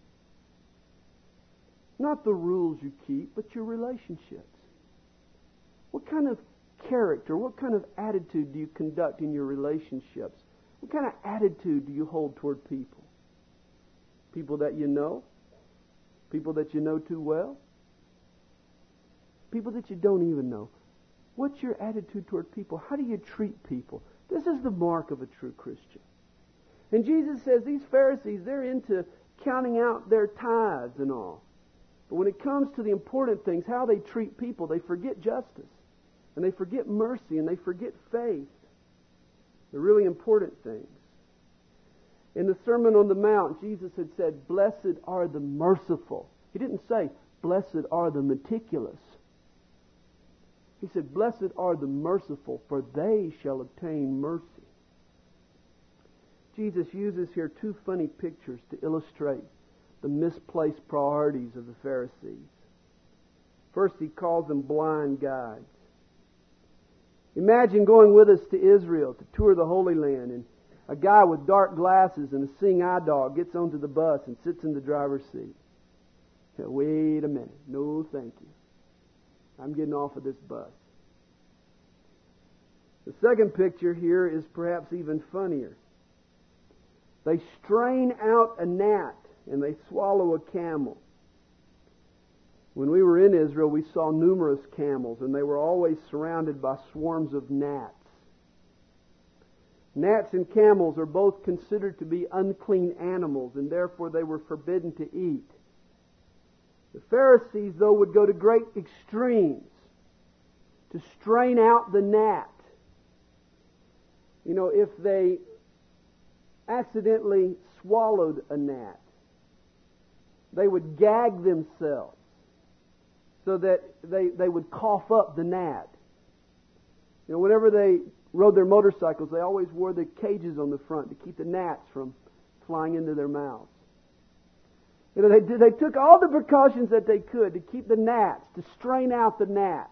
Not the rules you keep, but your relationships. What kind of character, what kind of attitude do you conduct in your relationships? What kind of attitude do you hold toward people? People that you know? People that you know too well? People that you don't even know? What's your attitude toward people? How do you treat people? This is the mark of a true Christian. And Jesus says these Pharisees, they're into counting out their tithes and all. But when it comes to the important things, how they treat people, they forget justice. And they forget mercy. And they forget faith. The really important things. In the Sermon on the Mount, Jesus had said, "Blessed are the merciful." He didn't say, "Blessed are the meticulous." He said, "Blessed are the merciful, for they shall obtain mercy." Jesus uses here two funny pictures to illustrate the misplaced priorities of the Pharisees. First, he calls them blind guides. Imagine going with us to Israel to tour the Holy Land, and a guy with dark glasses and a seeing eye dog gets onto the bus and sits in the driver's seat. Now, wait a minute. No, thank you. I'm getting off of this bus. The second picture here is perhaps even funnier. They strain out a gnat and they swallow a camel. When we were in Israel, we saw numerous camels, and they were always surrounded by swarms of gnats. Gnats and camels are both considered to be unclean animals, and therefore they were forbidden to eat. The Pharisees, though, would go to great extremes to strain out the gnat. You know, if they accidentally swallowed a gnat, they would gag themselves so that they, they would cough up the gnat. You know, whenever they rode their motorcycles, they always wore the cages on the front to keep the gnats from flying into their mouths. You know, they did, they took all the precautions that they could to keep the gnats, to strain out the gnats.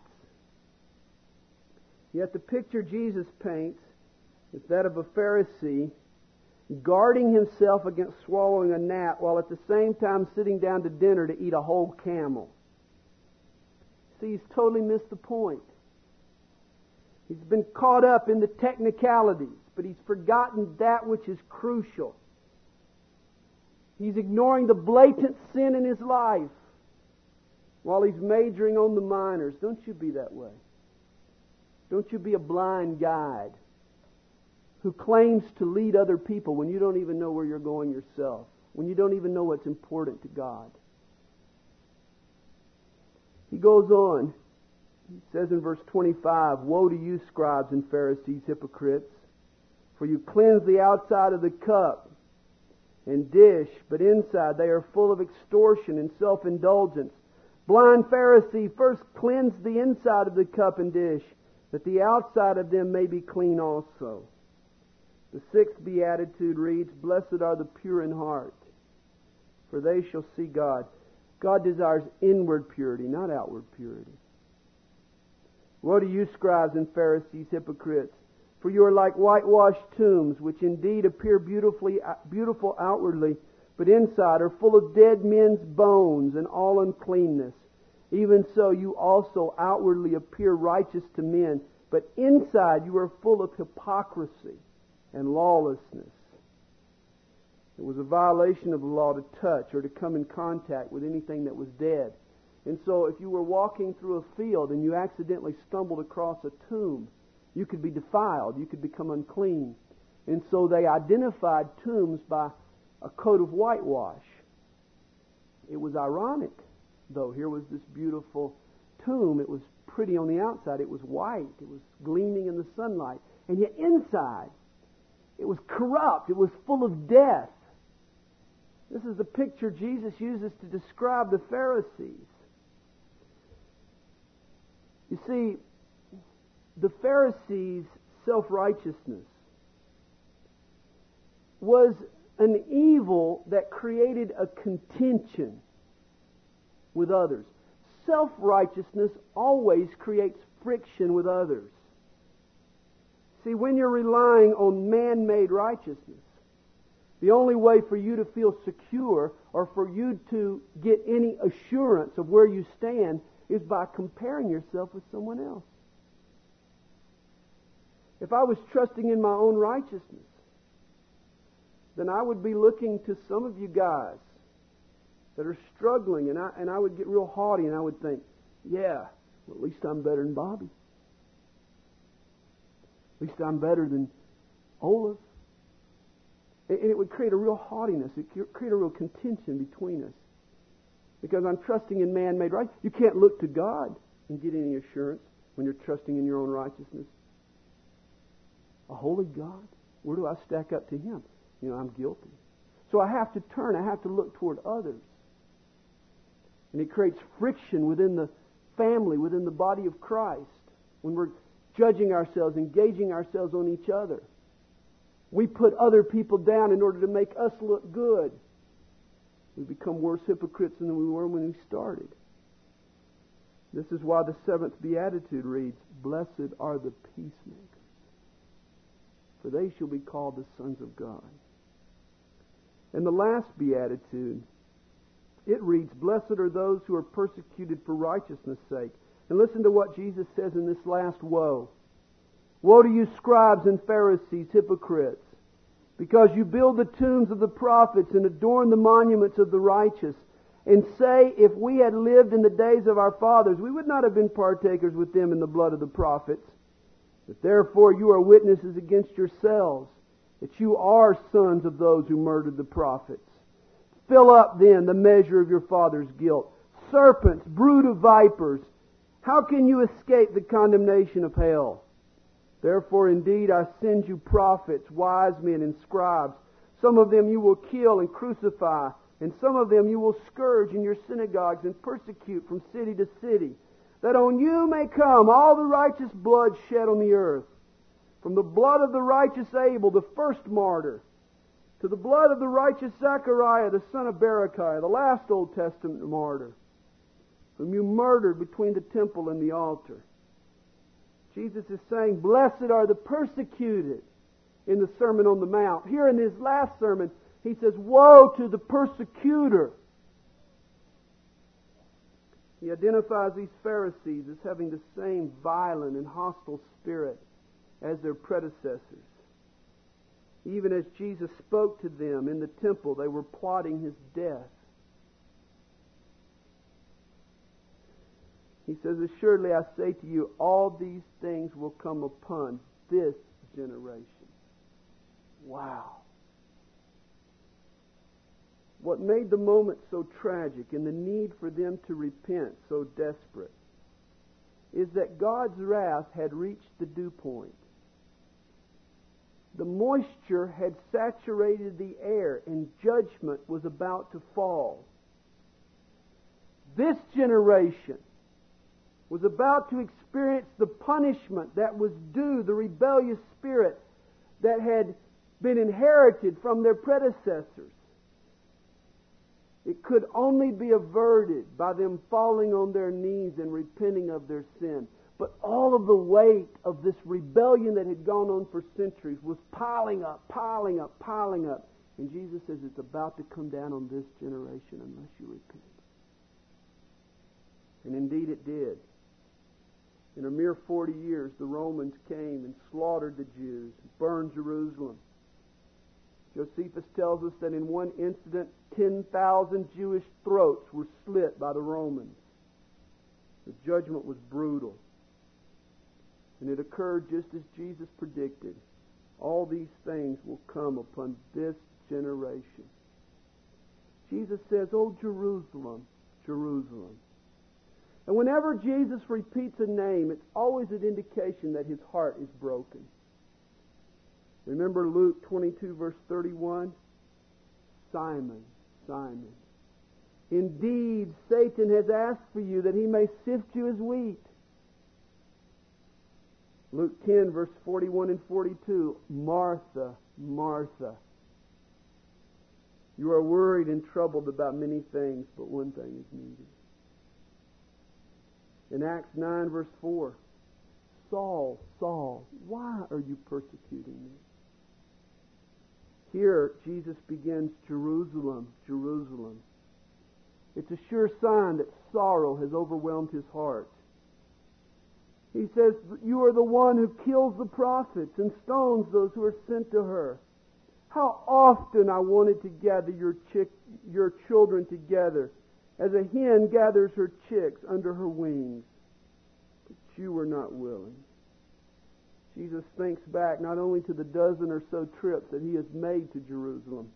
Yet the picture Jesus paints is that of a Pharisee guarding himself against swallowing a gnat while at the same time sitting down to dinner to eat a whole camel. See, he's totally missed the point. He's been caught up in the technicalities, but he's forgotten that which is crucial. He's ignoring the blatant sin in his life while he's majoring on the minors. Don't you be that way. Don't you be a blind guide who claims to lead other people when you don't even know where you're going yourself, when you don't even know what's important to God. He goes on. He says in verse twenty-five, "Woe to you, scribes and Pharisees, hypocrites, for you cleanse the outside of the cup and dish, but inside they are full of extortion and self-indulgence. Blind Pharisee, first cleanse the inside of the cup and dish, that the outside of them may be clean also." The sixth beatitude reads, "Blessed are the pure in heart, for they shall see God." God desires inward purity, not outward purity. "Woe to you, scribes and Pharisees, hypocrites, for you are like whitewashed tombs, which indeed appear beautifully, beautiful outwardly, but inside are full of dead men's bones and all uncleanness. Even so, you also outwardly appear righteous to men, but inside you are full of hypocrisy and lawlessness." It was a violation of the law to touch or to come in contact with anything that was dead. And so if you were walking through a field and you accidentally stumbled across a tomb, you could be defiled, you could become unclean. And so they identified tombs by a coat of whitewash. It was ironic, though. Here was this beautiful tomb. It was pretty on the outside. It was white. It was gleaming in the sunlight. And yet inside, it was corrupt. It was full of death. This is the picture Jesus uses to describe the Pharisees. You see, the Pharisees' self-righteousness was an evil that created a contention with others. Self-righteousness always creates friction with others. See, when you're relying on man-made righteousness, the only way for you to feel secure or for you to get any assurance of where you stand is by comparing yourself with someone else. If I was trusting in my own righteousness, then I would be looking to some of you guys that are struggling, and I and I would get real haughty, and I would think, yeah, well, at least I'm better than Bobby. At least I'm better than Olaf. And it would create a real haughtiness. It would create a real contention between us. Because I'm trusting in man-made right. You can't look to God and get any assurance when you're trusting in your own righteousness. A holy God? Where do I stack up to Him? You know, I'm guilty. So I have to turn. I have to look toward others. And it creates friction within the family, within the body of Christ, when we're judging ourselves, engaging ourselves on each other. We put other people down in order to make us look good. We become worse hypocrites than we were when we started. This is why the seventh beatitude reads, "Blessed are the peacemakers, for they shall be called the sons of God." And the last beatitude, it reads, "Blessed are those who are persecuted for righteousness' sake." And listen to what Jesus says in this last woe. "Woe to you, scribes and Pharisees, hypocrites, because you build the tombs of the prophets and adorn the monuments of the righteous, and say, if we had lived in the days of our fathers, we would not have been partakers with them in the blood of the prophets. But therefore you are witnesses against yourselves, that you are sons of those who murdered the prophets. Fill up then the measure of your father's guilt. Serpents, brood of vipers, how can you escape the condemnation of hell? Therefore indeed I send you prophets, wise men, and scribes. Some of them you will kill and crucify, and some of them you will scourge in your synagogues and persecute from city to city, that on you may come all the righteous blood shed on the earth, from the blood of the righteous Abel, the first martyr, to the blood of the righteous Zechariah, the son of Berechiah, the last Old Testament martyr, whom you murdered between the temple and the altar." Jesus is saying, blessed are the persecuted in the Sermon on the Mount. Here in his last sermon, he says, woe to the persecutor. He identifies these Pharisees as having the same violent and hostile spirit as their predecessors. Even as Jesus spoke to them in the temple, they were plotting his death. He says, assuredly I say to you, all these things will come upon this generation. Wow. What made the moment so tragic and the need for them to repent so desperate is that God's wrath had reached the dew point. The moisture had saturated the air and judgment was about to fall. This generation was about to experience the punishment that was due the rebellious spirit that had been inherited from their predecessors. It could only be averted by them falling on their knees and repenting of their sin. But all of the weight of this rebellion that had gone on for centuries was piling up, piling up, piling up. And Jesus says it's about to come down on this generation unless you repent. And indeed it did. In a mere forty years, the Romans came and slaughtered the Jews, burned Jerusalem. Josephus tells us that in one incident, ten thousand Jewish throats were slit by the Romans. The judgment was brutal. And it occurred just as Jesus predicted. All these things will come upon this generation. Jesus says, "O Jerusalem, Jerusalem." And whenever Jesus repeats a name, it's always an indication that his heart is broken. Remember Luke twenty-two, verse thirty-one? Simon, Simon, indeed Satan has asked for you that he may sift you as wheat. Luke ten, verse forty-one and forty-two, Martha, Martha, you are worried and troubled about many things, but one thing is needed. In Acts nine, verse four, Saul, Saul, why are you persecuting me? Here, Jesus begins, Jerusalem, Jerusalem. It's a sure sign that sorrow has overwhelmed his heart. He says, you are the one who kills the prophets and stones those who are sent to her. How often I wanted to gather your chick, your children together as a hen gathers her chicks under her wings. But you were not willing. Jesus thinks back not only to the dozen or so trips that he has made to Jerusalem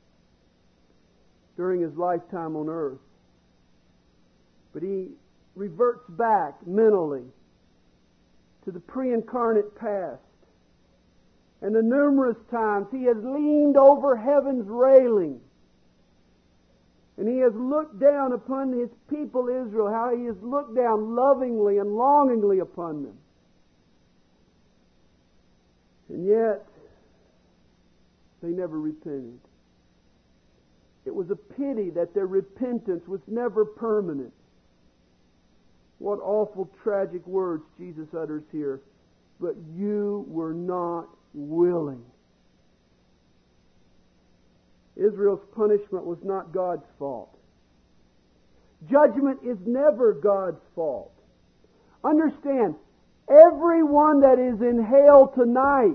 during his lifetime on earth, but he reverts back mentally to the pre-incarnate past and the numerous times he has leaned over heaven's railing and he has looked down upon his people Israel, how he has looked down lovingly and longingly upon them. And yet, they never repented. It was a pity that their repentance was never permanent. What awful, tragic words Jesus utters here. But you were not willing. Israel's punishment was not God's fault. Judgment is never God's fault. Understand, everyone that is in hell tonight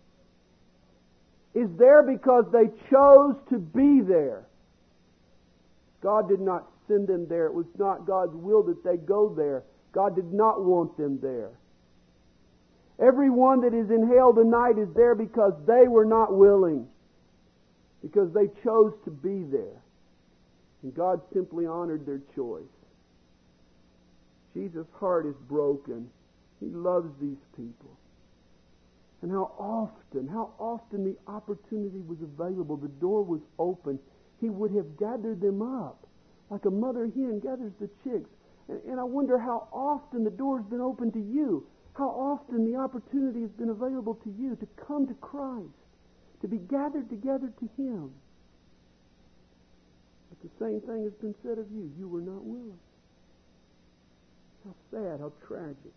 is there because they chose to be there. God did not send them there. It was not God's will that they go there. God did not want them there. Everyone that is in hell tonight is there because they were not willing. Because they chose to be there. And God simply honored their choice. Jesus' heart is broken. He loves these people. And how often, how often the opportunity was available. The door was open. He would have gathered them up like a mother hen gathers the chicks. And, and I wonder how often the door's been open to you. How often the opportunity has been available to you to come to Christ, to be gathered together to Him. But the same thing has been said of you. You were not willing. How sad, how tragic.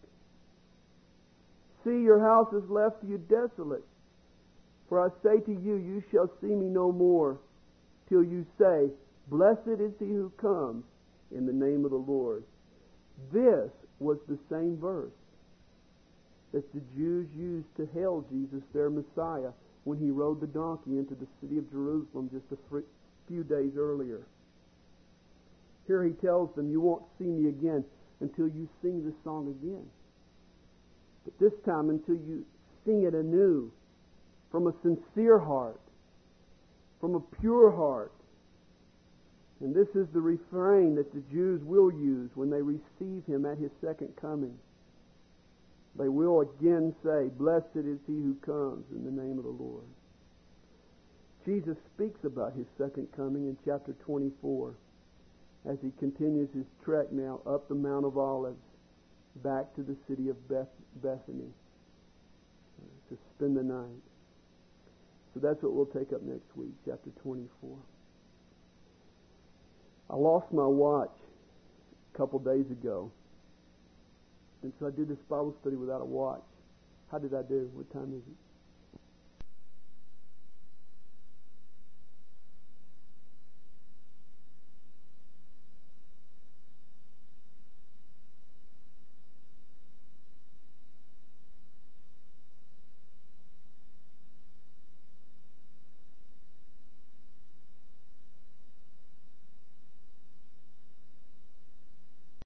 See, your house is left to you desolate. For I say to you, you shall see me no more, till you say, Blessed is he who comes in the name of the Lord. This was the same verse that the Jews used to hail Jesus, their Messiah, when he rode the donkey into the city of Jerusalem just a few days earlier. Here he tells them, you won't see me again until you sing this song again. But this time until you sing it anew, from a sincere heart, from a pure heart. And this is the refrain that the Jews will use when they receive him at his second coming. They will again say, Blessed is he who comes in the name of the Lord. Jesus speaks about his second coming in chapter twenty-four as he continues his trek now up the Mount of Olives back to the city of Beth- Bethany to spend the night. So that's what we'll take up next week, chapter twenty-four. I lost my watch a couple days ago. And so I did this Bible study without a watch. How did I do? What time is it?